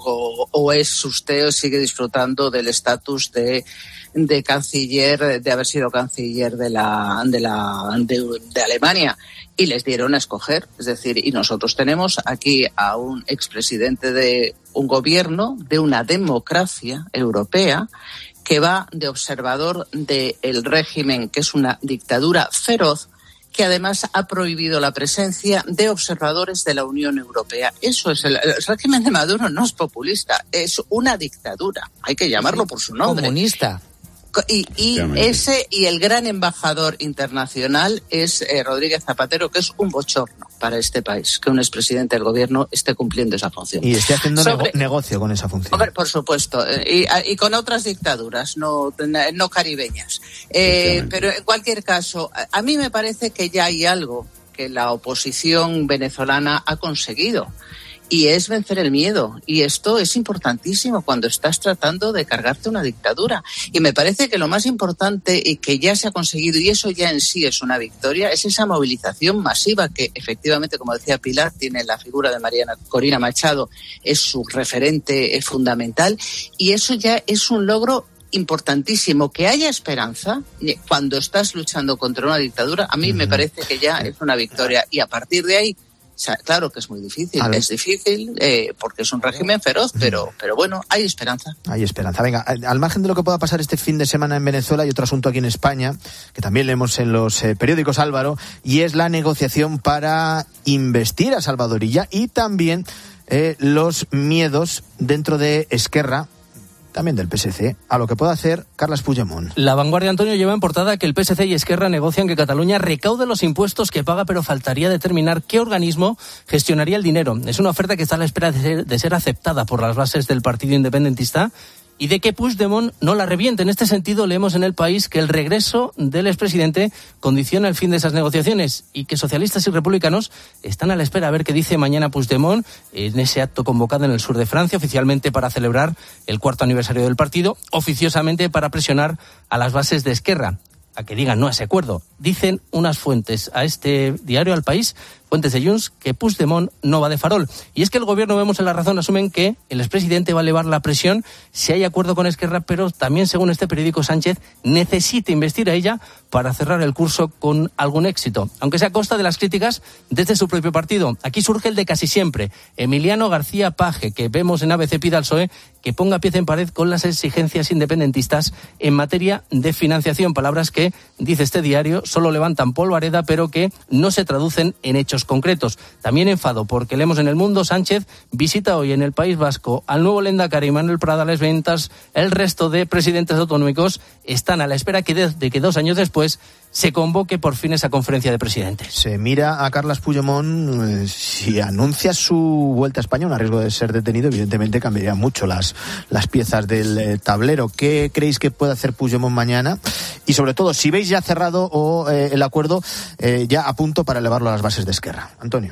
o, o es usted o sigue disfrutando del estatus de, de canciller, de haber sido canciller de la de la de, de Alemania. Y les dieron a escoger, es decir, y nosotros tenemos aquí a un expresidente de un gobierno de una democracia europea que va de observador del régimen, que es una dictadura feroz, que además ha prohibido la presencia de observadores de la Unión Europea. Eso es, el, el régimen de Maduro no es populista, es una dictadura, hay que llamarlo por su nombre. Comunista. Y, y ese y el gran embajador internacional es eh, Rodríguez Zapatero, que es un bochorno para este país que un expresidente del gobierno esté cumpliendo esa función. Y esté haciendo Sobre, nego- negocio con esa función. Hombre, por supuesto, eh, y, y con otras dictaduras, no, no caribeñas. Eh, pero en cualquier caso, a mí me parece que ya hay algo que la oposición venezolana ha conseguido. Y es vencer el miedo. Y esto es importantísimo cuando estás tratando de cargarte una dictadura. Y me parece que lo más importante y que ya se ha conseguido, y eso ya en sí es una victoria, es esa movilización masiva que efectivamente, como decía Pilar, tiene la figura de Mariana Corina Machado, es su referente es fundamental. Y eso ya es un logro importantísimo. Que haya esperanza cuando estás luchando contra una dictadura, a mí me parece que ya es una victoria. Y a partir de ahí, o sea, claro que es muy difícil, Al... es difícil eh, porque es un régimen feroz, pero, pero bueno, hay esperanza. Hay esperanza. Venga, al margen de lo que pueda pasar este fin de semana en Venezuela, hay otro asunto aquí en España, que también leemos en los eh, periódicos, Álvaro, y es la negociación para investir a Salvador Illa y también eh, los miedos dentro de Esquerra, también del P S C, a lo que puede hacer Carles Puigdemont. La Vanguardia, Antonio, lleva en portada que el P S C y Esquerra negocian que Cataluña recaude los impuestos que paga, pero faltaría determinar qué organismo gestionaría el dinero. Es una oferta que está a la espera de ser, de ser aceptada por las bases del partido independentista y de que Puigdemont no la reviente. En este sentido, leemos en El País que el regreso del expresidente condiciona el fin de esas negociaciones y que socialistas y republicanos están a la espera a ver qué dice mañana Puigdemont en ese acto convocado en el sur de Francia, oficialmente para celebrar el cuarto aniversario del partido, oficiosamente para presionar a las bases de Esquerra a que digan no a ese acuerdo. Dicen unas fuentes a este diario, al País, fuentes de Junts, que Puigdemont no va de farol. Y es que el gobierno, vemos en La Razón, asumen que el expresidente va a elevar la presión si hay acuerdo con Esquerra, pero también, según este periódico, Sánchez necesita investir a ella para cerrar el curso con algún éxito, aunque sea a costa de las críticas desde su propio partido. Aquí surge el de casi siempre, Emiliano García Paje, que vemos en A B C pide al P S O E que ponga pieza en pared con las exigencias independentistas en materia de financiación. Palabras que, dice este diario, solo levantan polvareda, pero que no se traducen en hechos concretos. También enfado, porque leemos en El Mundo, Sánchez visita hoy en el País Vasco al nuevo lehendakari Manuel Pradales Ventas. El resto de presidentes autonómicos están a la espera que de, de que dos años después se convoque por fin esa conferencia de presidentes. Se mira a Carles Puigdemont, eh, si anuncia su vuelta a España, un riesgo de ser detenido, evidentemente cambiaría mucho las, las piezas del eh, tablero. ¿Qué creéis que puede hacer Puigdemont mañana? Y sobre todo, si veis ya cerrado o eh, el acuerdo eh, ya a punto para elevarlo a las bases de Esquerra. Antonio.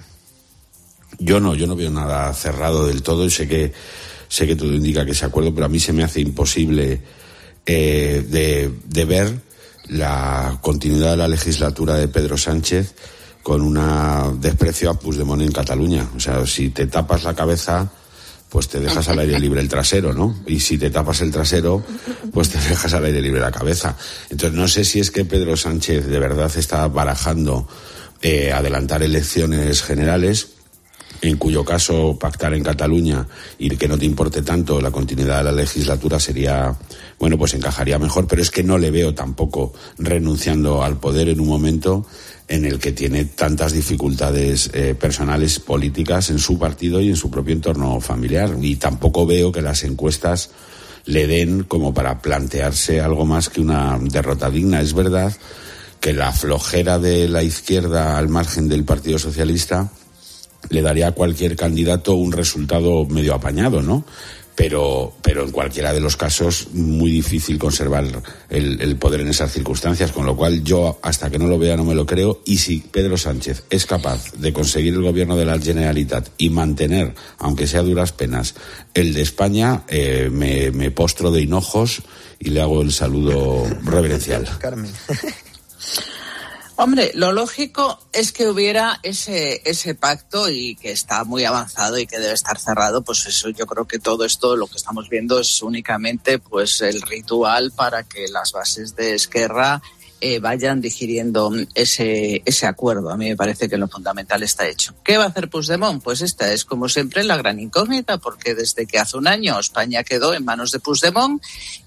Yo no, yo no veo nada cerrado del todo y sé que, sé que todo indica que ese acuerdo, pero a mí se me hace imposible eh, de, de ver la continuidad de la legislatura de Pedro Sánchez con un desprecio a Puigdemont en Cataluña. O sea, si te tapas la cabeza, pues te dejas al aire libre el trasero, ¿no? Y si te tapas el trasero, pues te dejas al aire libre la cabeza. Entonces, no sé si es que Pedro Sánchez de verdad está barajando eh, adelantar elecciones generales, en cuyo caso pactar en Cataluña y que no te importe tanto la continuidad de la legislatura sería, bueno, pues encajaría mejor, pero es que no le veo tampoco renunciando al poder en un momento en el que tiene tantas dificultades eh, personales, políticas en su partido y en su propio entorno familiar, y tampoco veo que las encuestas le den como para plantearse algo más que una derrota digna. Es verdad que la flojera de la izquierda al margen del Partido Socialista le daría a cualquier candidato un resultado medio apañado, ¿no? Pero, pero en cualquiera de los casos muy difícil conservar el, el poder en esas circunstancias, con lo cual yo hasta que no lo vea no me lo creo. Y si Pedro Sánchez es capaz de conseguir el gobierno de la Generalitat y mantener, aunque sea a duras penas, el de España, eh, me, me postro de hinojos y le hago el saludo reverencial. Carmen. Hombre, lo lógico es que hubiera ese ese pacto y que está muy avanzado y que debe estar cerrado. Pues eso, yo creo que todo esto, lo que estamos viendo es únicamente pues el ritual para que las bases de Esquerra eh, vayan digiriendo ese ese acuerdo. A mí me parece que lo fundamental está hecho. ¿Qué va a hacer Puigdemont? Pues esta es, como siempre, la gran incógnita, porque desde que hace un año España quedó en manos de Puigdemont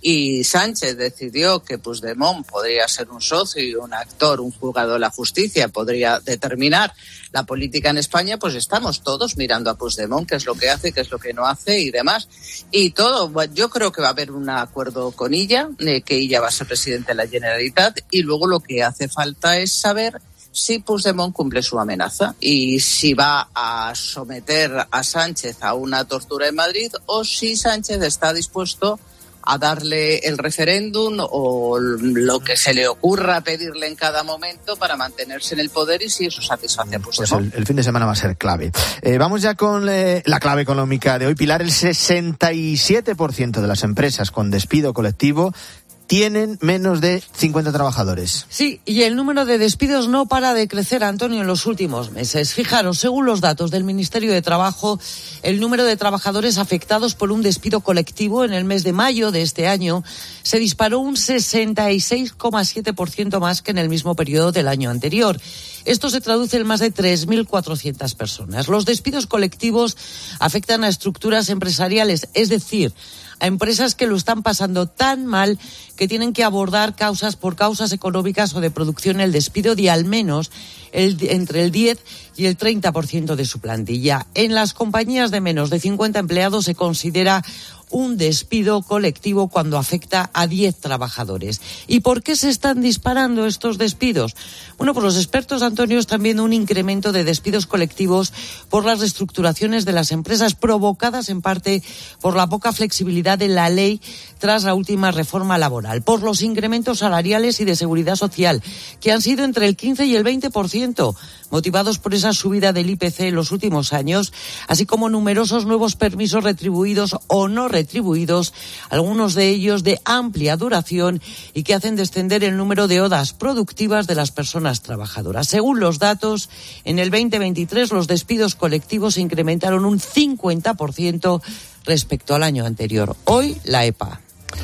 y Sánchez decidió que Puigdemont podría ser un socio y un actor, un juzgado de la justicia, podría determinar la política en España, pues estamos todos mirando a Puigdemont, qué es lo que hace, qué es lo que no hace y demás. Y todo, yo creo que va a haber un acuerdo con Illa, eh, que Illa va a ser presidente de la Generalitat, y luego lo que hace falta es saber si Puigdemont cumple su amenaza y si va a someter a Sánchez a una tortura en Madrid o si Sánchez está dispuesto a darle el referéndum o lo que se le ocurra pedirle en cada momento para mantenerse en el poder y si eso satisface a Puigdemont. Pues el, el fin de semana va a ser clave. Eh, vamos ya con eh, la clave económica de hoy, Pilar. El sesenta y siete por ciento de las empresas con despido colectivo tienen menos de cincuenta trabajadores. Sí, y el número de despidos no para de crecer, Antonio, en los últimos meses. Fijaros, según los datos del Ministerio de Trabajo, el número de trabajadores afectados por un despido colectivo en el mes de mayo de este año se disparó un sesenta y seis coma siete por ciento más que en el mismo periodo del año anterior. Esto se traduce en más de tres mil cuatrocientas personas. Los despidos colectivos afectan a estructuras empresariales, es decir, a empresas que lo están pasando tan mal que tienen que abordar causas por causas económicas o de producción el despido de al menos el, entre el diez y el treinta por ciento de su plantilla. En las compañías de menos de cincuenta empleados se considera un despido colectivo cuando afecta a diez trabajadores. ¿Y por qué se están disparando estos despidos? Bueno, pues los expertos, Antonio, están viendo un incremento de despidos colectivos por las reestructuraciones de las empresas provocadas en parte por la poca flexibilidad de la ley tras la última reforma laboral, por los incrementos salariales y de seguridad social, que han sido entre el quince y el veinte por ciento, motivados por esa subida del I P C en los últimos años, así como numerosos nuevos permisos retribuidos o no retribuidos, algunos de ellos de amplia duración y que hacen descender el número de horas productivas de las personas trabajadoras. Según los datos, en el veinte veintitrés los despidos colectivos se incrementaron un cincuenta por ciento respecto al año anterior. Hoy, la E P A.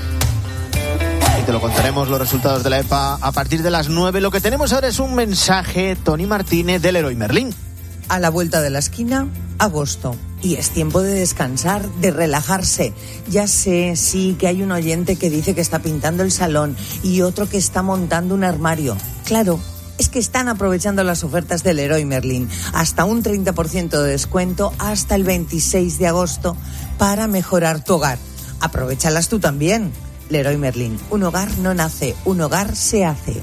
Y te lo contaremos, los resultados de la E P A, a partir de las nueve. Lo que tenemos ahora es un mensaje, Tony Martínez, del Leroy Merlin. A la vuelta de la esquina, agosto. Y es tiempo de descansar, de relajarse. Ya sé, sí, que hay un oyente que dice que está pintando el salón y otro que está montando un armario. Claro, es que están aprovechando las ofertas del Leroy Merlin. Hasta un treinta por ciento de descuento hasta el veintiséis de agosto para mejorar tu hogar. Aprovéchalas tú también. Leroy Merlin. Un hogar no nace, un hogar se hace.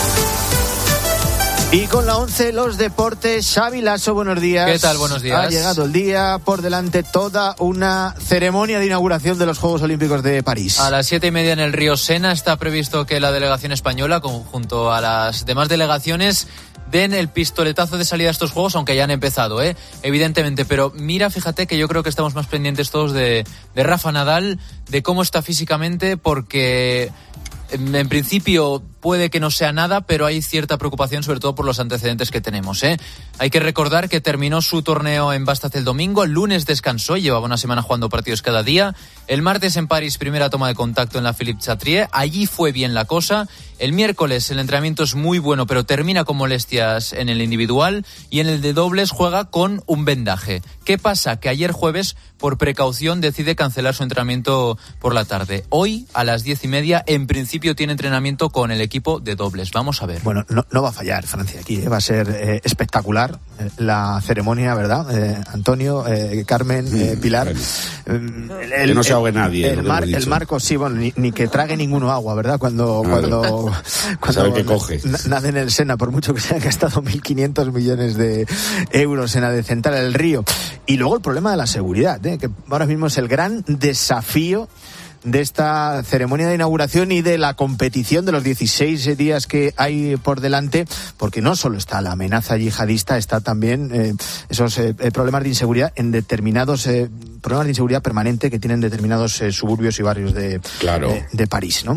Y con la once, los deportes. Xavi Lasso, buenos días. ¿Qué tal? Buenos días. Ha llegado el día, por delante toda una ceremonia de inauguración de los Juegos Olímpicos de París. A las siete y media en el río Sena está previsto que la delegación española, junto a las demás delegaciones, den el pistoletazo de salida a estos Juegos, aunque ya han empezado, ¿eh? Evidentemente. Pero mira, fíjate que yo creo que estamos más pendientes todos de, de Rafa Nadal, de cómo está físicamente, porque en, en principio puede que no sea nada, pero hay cierta preocupación, sobre todo por los antecedentes que tenemos, ¿eh? Hay que recordar que terminó su torneo en Bastaz el domingo, el lunes descansó, llevaba una semana jugando partidos cada día. El martes en París, primera toma de contacto en la Philippe Chatrier, allí fue bien la cosa. El miércoles el entrenamiento es muy bueno, pero termina con molestias en el individual, y en el de dobles juega con un vendaje. ¿Qué pasa? Que ayer jueves, por precaución, decide cancelar su entrenamiento por la tarde. Hoy, a las diez y media, en principio tiene entrenamiento con el equipo de dobles. Vamos a ver. Bueno, no, no va a fallar Francia aquí, ¿eh? Va a ser eh, espectacular eh, la ceremonia, ¿verdad? Eh, Antonio, eh, Carmen, eh, Pilar. Eh, el, que no se ahogue el, nadie. El, mar, el marco, sí, bueno, ni, ni que trague ninguno agua, ¿verdad? Cuando, cuando, cuando sabe que coge. Nada en el Sena, por mucho que se hayan gastado mil quinientos millones de euros en adecentar el río. Y luego el problema de la seguridad, ¿eh? Que ahora mismo es el gran desafío de esta ceremonia de inauguración y de la competición de los dieciséis días que hay por delante, porque no solo está la amenaza yihadista, está también eh, esos eh, problemas de inseguridad en determinados eh, problemas de inseguridad permanente que tienen determinados eh, suburbios y barrios de, claro. de, de París, ¿no?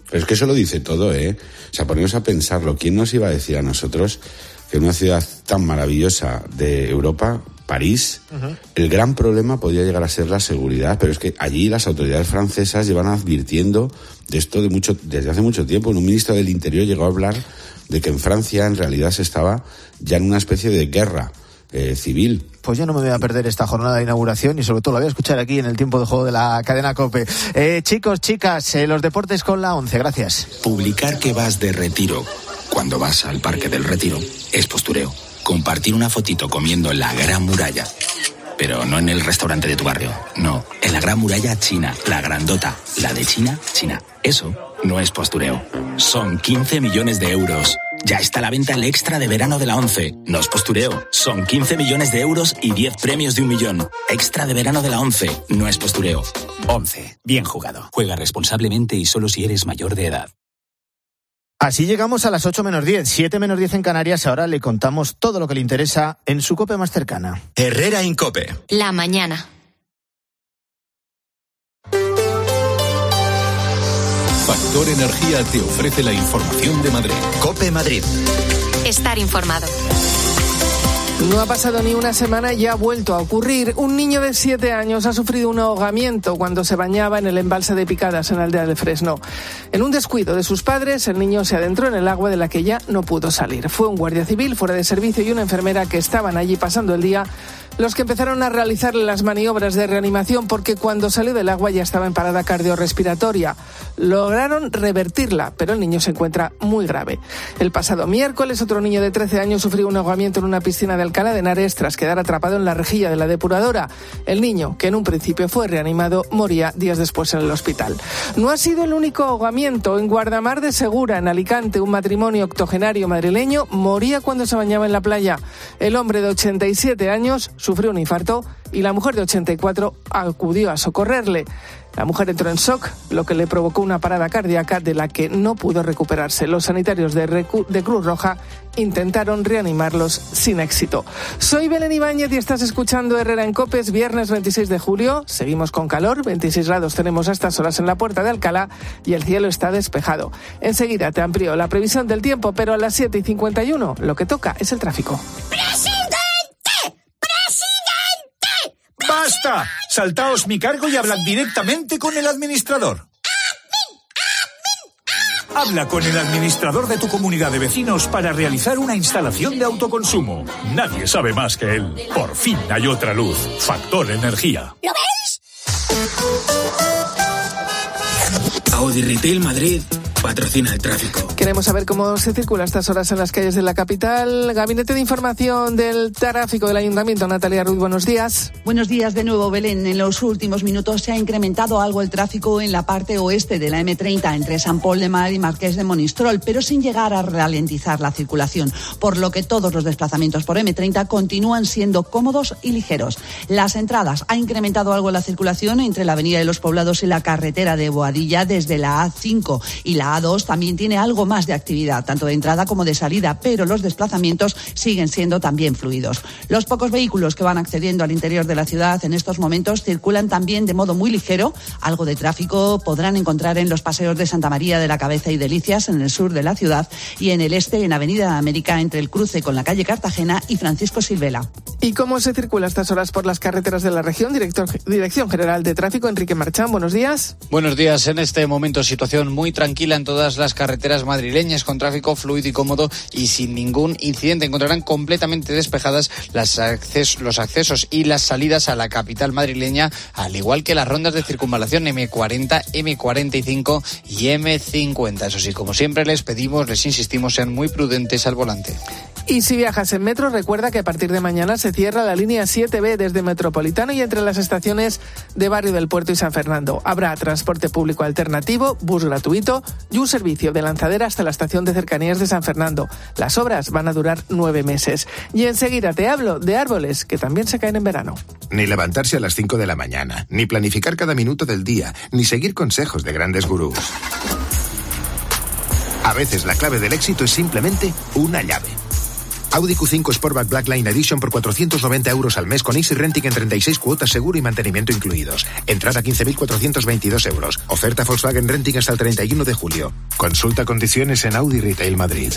Pero es que eso lo dice todo, ¿eh? O sea, ponemos a pensarlo. ¿Quién nos iba a decir a nosotros que en una ciudad tan maravillosa de Europa, París, uh-huh. el gran problema podía llegar a ser la seguridad? Pero es que allí las autoridades francesas llevan advirtiendo de esto de mucho, desde hace mucho tiempo. Un ministro del Interior llegó a hablar de que en Francia en realidad se estaba ya en una especie de guerra eh, civil. Pues yo no me voy a perder esta jornada de inauguración y sobre todo la voy a escuchar aquí en el tiempo de juego de la cadena COPE. Eh, chicos, chicas, eh, los deportes con la once, gracias. Publicar que vas de retiro cuando vas al Parque del Retiro es postureo. Compartir una fotito comiendo en la Gran Muralla, pero no en el restaurante de tu barrio, no, en la Gran Muralla China, la grandota, la de China, China. Eso no es postureo. Son quince millones de euros. Ya está a la venta el extra de verano de la once. No es postureo. Son quince millones de euros y diez premios de un millón. Extra de verano de la once. No es postureo. once. Bien jugado. Juega responsablemente y solo si eres mayor de edad. Así llegamos a las ocho menos diez, siete menos diez en Canarias. Ahora le contamos todo lo que le interesa en su COPE más cercana. Herrera Incope. La mañana. Factor Energía te ofrece la información de Madrid. COPE Madrid. Estar informado. No ha pasado ni una semana y ya ha vuelto a ocurrir. Un niño de siete años ha sufrido un ahogamiento cuando se bañaba en el embalse de Picadas, en la aldea de Fresno. En un descuido de sus padres, el niño se adentró en el agua de la que ya no pudo salir. Fue un guardia civil fuera de servicio y una enfermera que estaban allí pasando el día los que empezaron a realizarle las maniobras de reanimación, porque cuando salió del agua ya estaba en parada cardiorrespiratoria. Lograron revertirla, pero el niño se encuentra muy grave. El pasado miércoles, otro niño de trece años sufrió un ahogamiento en una piscina de Alcalá de Henares tras quedar atrapado en la rejilla de la depuradora. El niño, que en un principio fue reanimado, moría días después en el hospital. No ha sido el único ahogamiento. En Guardamar de Segura, en Alicante, un matrimonio octogenario madrileño moría cuando se bañaba en la playa. El hombre de ochenta y siete años sufrió un infarto y la mujer de ochenta y cuatro acudió a socorrerle. La mujer entró en shock, lo que le provocó una parada cardíaca de la que no pudo recuperarse. Los sanitarios de, Recu- de Cruz Roja intentaron reanimarlos sin éxito. Soy Belén Ibáñez y estás escuchando Herrera en COPE. Es viernes veintiséis de julio, seguimos con calor, veintiséis grados tenemos a estas horas en la Puerta de Alcalá y el cielo está despejado. Enseguida te amplío la previsión del tiempo, pero a las siete y cincuenta y uno lo que toca es el tráfico. ¡Basta! Saltaos mi cargo y hablad directamente con el administrador. Habla con el administrador de tu comunidad de vecinos para realizar una instalación de autoconsumo. Nadie sabe más que él. Por fin hay otra luz. Factor Energía. ¿Lo veis? Audi Retail Madrid patrocina el tráfico. Queremos saber cómo se circula a estas horas en las calles de la capital. Gabinete de Información del Tráfico del Ayuntamiento, Natalia Ruiz, buenos días. Buenos días de nuevo, Belén. En los últimos minutos se ha incrementado algo el tráfico en la parte oeste de la eme treinta, entre San Pol de Mar y Marqués de Monistrol, pero sin llegar a ralentizar la circulación, por lo que todos los desplazamientos por eme treinta continúan siendo cómodos y ligeros. Las entradas ha incrementado algo la circulación entre la Avenida de los Poblados y la carretera de Boadilla desde la A cinco, y la A dos también tiene algo más de actividad, tanto de entrada como de salida, pero los desplazamientos siguen siendo también fluidos. Los pocos vehículos que van accediendo al interior de la ciudad en estos momentos circulan también de modo muy ligero. Algo de tráfico podrán encontrar en los paseos de Santa María de la Cabeza y Delicias, en el sur de la ciudad, y en el este, en Avenida América, entre el cruce con la calle Cartagena y Francisco Silvela. ¿Y cómo se circula a estas horas por las carreteras de la región? Director, Dirección General de Tráfico, Enrique Marchán, buenos días. Buenos días. En este momento situación muy tranquila en todas las carreteras madrileñas, con tráfico fluido y cómodo y sin ningún incidente. Encontrarán completamente despejadas las acces- los accesos y las salidas a la capital madrileña, al igual que las rondas de circunvalación eme cuarenta, eme cuarenta y cinco y eme cincuenta. Eso sí, como siempre les pedimos, les insistimos, sean muy prudentes al volante. Y si viajas en metro, recuerda que a partir de mañana se cierra la línea siete be desde Metropolitano y entre las estaciones de Barrio del Puerto y San Fernando. Habrá transporte público alternativo, bus gratuito y un servicio de lanzadera hasta la estación de cercanías de San Fernando. Las obras van a durar nueve meses. Y enseguida te hablo de árboles que también se caen en verano. Ni levantarse a las cinco de la mañana, ni planificar cada minuto del día, ni seguir consejos de grandes gurús. A veces la clave del éxito es simplemente una llave. Audi Q cinco Sportback Blackline Edition por cuatrocientos noventa euros al mes con Easy Renting en treinta y seis cuotas, seguro y mantenimiento incluidos. Entrada quince mil cuatrocientos veintidós euros. Oferta Volkswagen Renting hasta el treinta y uno de julio. Consulta condiciones en Audi Retail Madrid.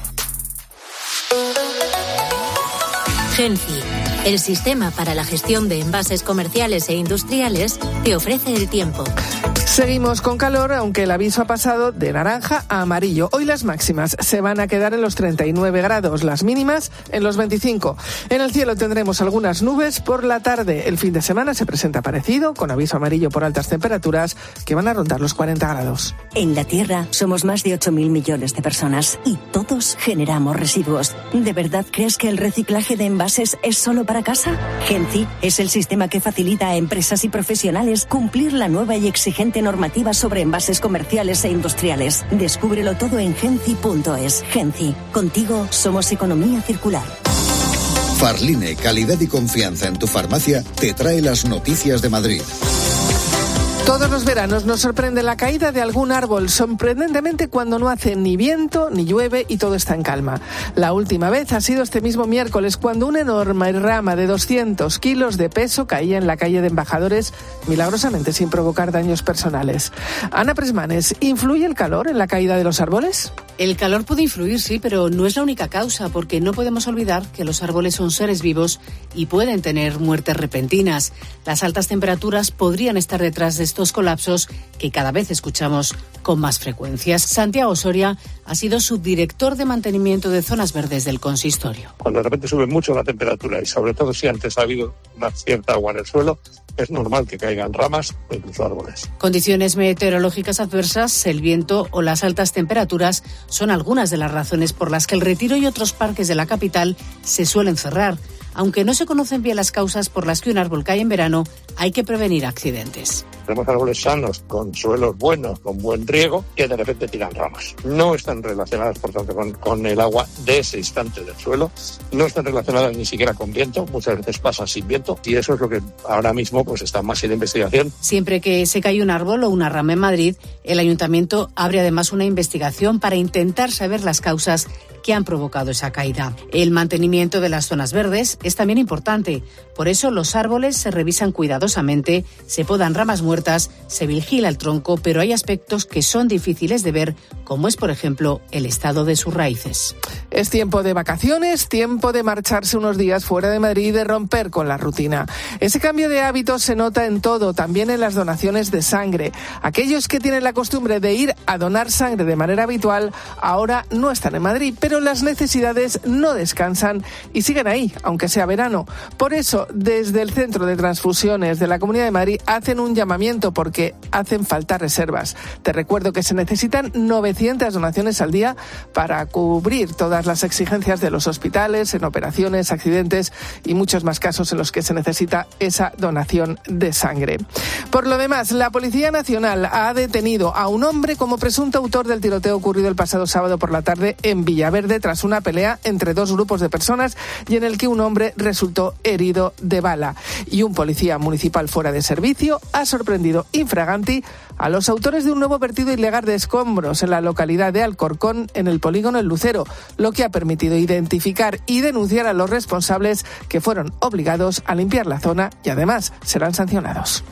Genci, el sistema para la gestión de envases comerciales e industriales, te ofrece el tiempo. Seguimos con calor, aunque el aviso ha pasado de naranja a amarillo. Hoy las máximas se van a quedar en los treinta y nueve grados, las mínimas en los veinticinco. En el cielo tendremos algunas nubes por la tarde. El fin de semana se presenta parecido, con aviso amarillo por altas temperaturas que van a rondar los cuarenta grados. En la Tierra somos más de ocho mil millones de personas y todos generamos residuos. ¿De verdad crees que el reciclaje de envases es solo para casa? Genci es el sistema que facilita a empresas y profesionales cumplir la nueva y exigente normativa sobre envases comerciales e industriales. Descúbrelo todo en genci punto es. Genci, contigo somos economía circular. Farline, calidad y confianza en tu farmacia, te trae las noticias de Madrid. Todos los veranos nos sorprende la caída de algún árbol, sorprendentemente cuando no hace ni viento ni llueve y todo está en calma. La última vez ha sido este mismo miércoles, cuando una enorme rama de doscientos kilos de peso caía en la calle de Embajadores, milagrosamente sin provocar daños personales. Ana Presmanes, ¿influye el calor en la caída de los árboles? El calor puede influir, sí, pero no es la única causa, porque no podemos olvidar que los árboles son seres vivos y pueden tener muertes repentinas. Las altas temperaturas podrían estar detrás de estos colapsos que cada vez escuchamos con más frecuencias. Santiago Soria ha sido subdirector de mantenimiento de zonas verdes del consistorio. Cuando de repente sube mucho la temperatura y sobre todo si antes ha habido una cierta agua en el suelo, es normal que caigan ramas o incluso árboles. Condiciones meteorológicas adversas, el viento o las altas temperaturas son algunas de las razones por las que el Retiro y otros parques de la capital se suelen cerrar. Aunque no se conocen bien las causas por las que un árbol cae en verano, hay que prevenir accidentes. Tenemos árboles sanos, con suelos buenos, con buen riego, que de repente tiran ramas. No están relacionadas, por tanto, con, con el agua de ese instante del suelo. No están relacionadas ni siquiera con viento. Muchas veces pasa sin viento. Y eso es lo que ahora mismo pues está más en investigación. Siempre que se cae un árbol o una rama en Madrid, el ayuntamiento abre además una investigación para intentar saber las causas que han provocado esa caída. El mantenimiento de las zonas verdes es también importante. Por eso los árboles se revisan cuidadosamente, se podan ramas muertas, se vigila el tronco, pero hay aspectos que son difíciles de ver, como es, por ejemplo, el estado de sus raíces. Es tiempo de vacaciones, tiempo de marcharse unos días fuera de Madrid y de romper con la rutina. Ese cambio de hábitos se nota en todo, también en las donaciones de sangre. Aquellos que tienen la costumbre de ir a donar sangre de manera habitual, ahora no están en Madrid, pero las necesidades no descansan y siguen ahí, aunque sea verano. Por eso, desde el Centro de Transfusiones de la Comunidad de Madrid hacen un llamamiento porque hacen falta reservas. Te recuerdo que se necesitan novecientas donaciones al día para cubrir todas las exigencias de los hospitales, en operaciones, accidentes y muchos más casos en los que se necesita esa donación de sangre. Por lo demás, la Policía Nacional ha detenido a un hombre como presunto autor del tiroteo ocurrido el pasado sábado por la tarde en Villaverde tras una pelea entre dos grupos de personas y en el que un hombre resultó herido de bala. Y un policía municipal fuera de servicio ha sorprendido infraganti a los autores de un nuevo vertido ilegal de escombros en la localidad de Alcorcón, en el polígono El Lucero, lo que ha permitido identificar y denunciar a los responsables que fueron obligados a limpiar la zona y además serán sancionados.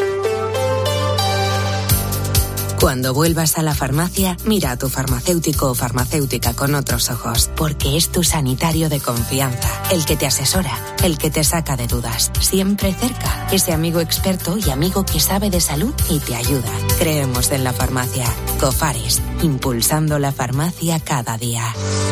Cuando vuelvas a la farmacia, mira a tu farmacéutico o farmacéutica con otros ojos, porque es tu sanitario de confianza, el que te asesora, el que te saca de dudas, siempre cerca, ese amigo experto y amigo que sabe de salud y te ayuda. Creemos en la farmacia. Cofares, impulsando la farmacia cada día.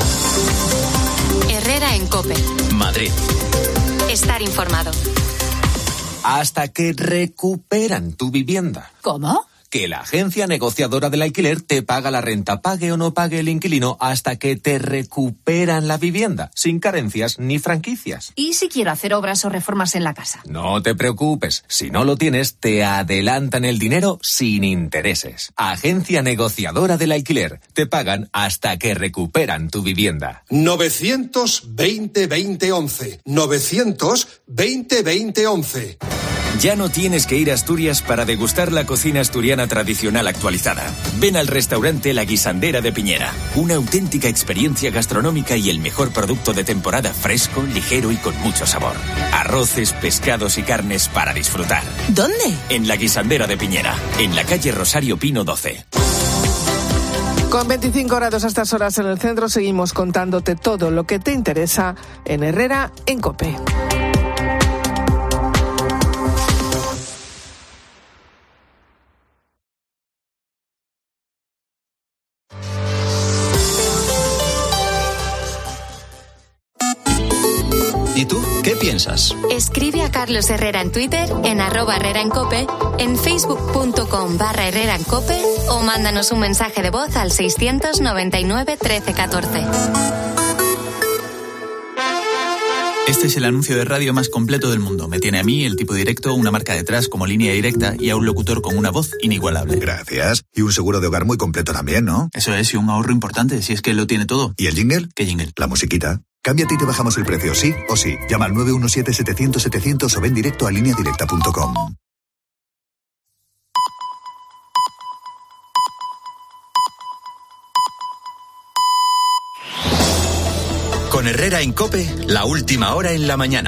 Herrera en COPE. Madrid. Estar informado. Hasta que recuperan tu vivienda. ¿Cómo? Que la agencia negociadora del alquiler te paga la renta, pague o no pague el inquilino, hasta que te recuperan la vivienda, sin carencias ni franquicias. ¿Y si quiero hacer obras o reformas en la casa? No te preocupes, si no lo tienes, te adelantan el dinero sin intereses. Agencia negociadora del alquiler, te pagan hasta que recuperan tu vivienda. novecientos veinte veinte once. novecientos veinte veinte once. Ya no tienes que ir a Asturias para degustar la cocina asturiana tradicional actualizada. Ven al restaurante La Guisandera de Piñera. Una auténtica experiencia gastronómica y el mejor producto de temporada, fresco, ligero y con mucho sabor. Arroces, pescados y carnes para disfrutar. ¿Dónde? En La Guisandera de Piñera, en la calle Rosario Pino doce. Con veinticinco grados a estas horas en el centro, seguimos contándote todo lo que te interesa en Herrera en COPE. ¿Y tú qué piensas? Escribe a Carlos Herrera en Twitter, en arroba Herrera en Cope, en facebook.com barra Herrera en Cope o mándanos un mensaje de voz al seiscientos noventa y nueve trece catorce. Este es el anuncio de radio más completo del mundo. Me tiene a mí, el tipo directo, una marca detrás como línea directa y a un locutor con una voz inigualable. Gracias. Y un seguro de hogar muy completo también, ¿no? Eso es, y un ahorro importante, si es que lo tiene todo. ¿Y el jingle? ¿Qué jingle? La musiquita. Cámbiate y te bajamos el precio, sí o sí. Llama al nueve uno siete setecientos setecientos o ven directo a línea directa punto com. Con Herrera en COPE, la última hora en la mañana.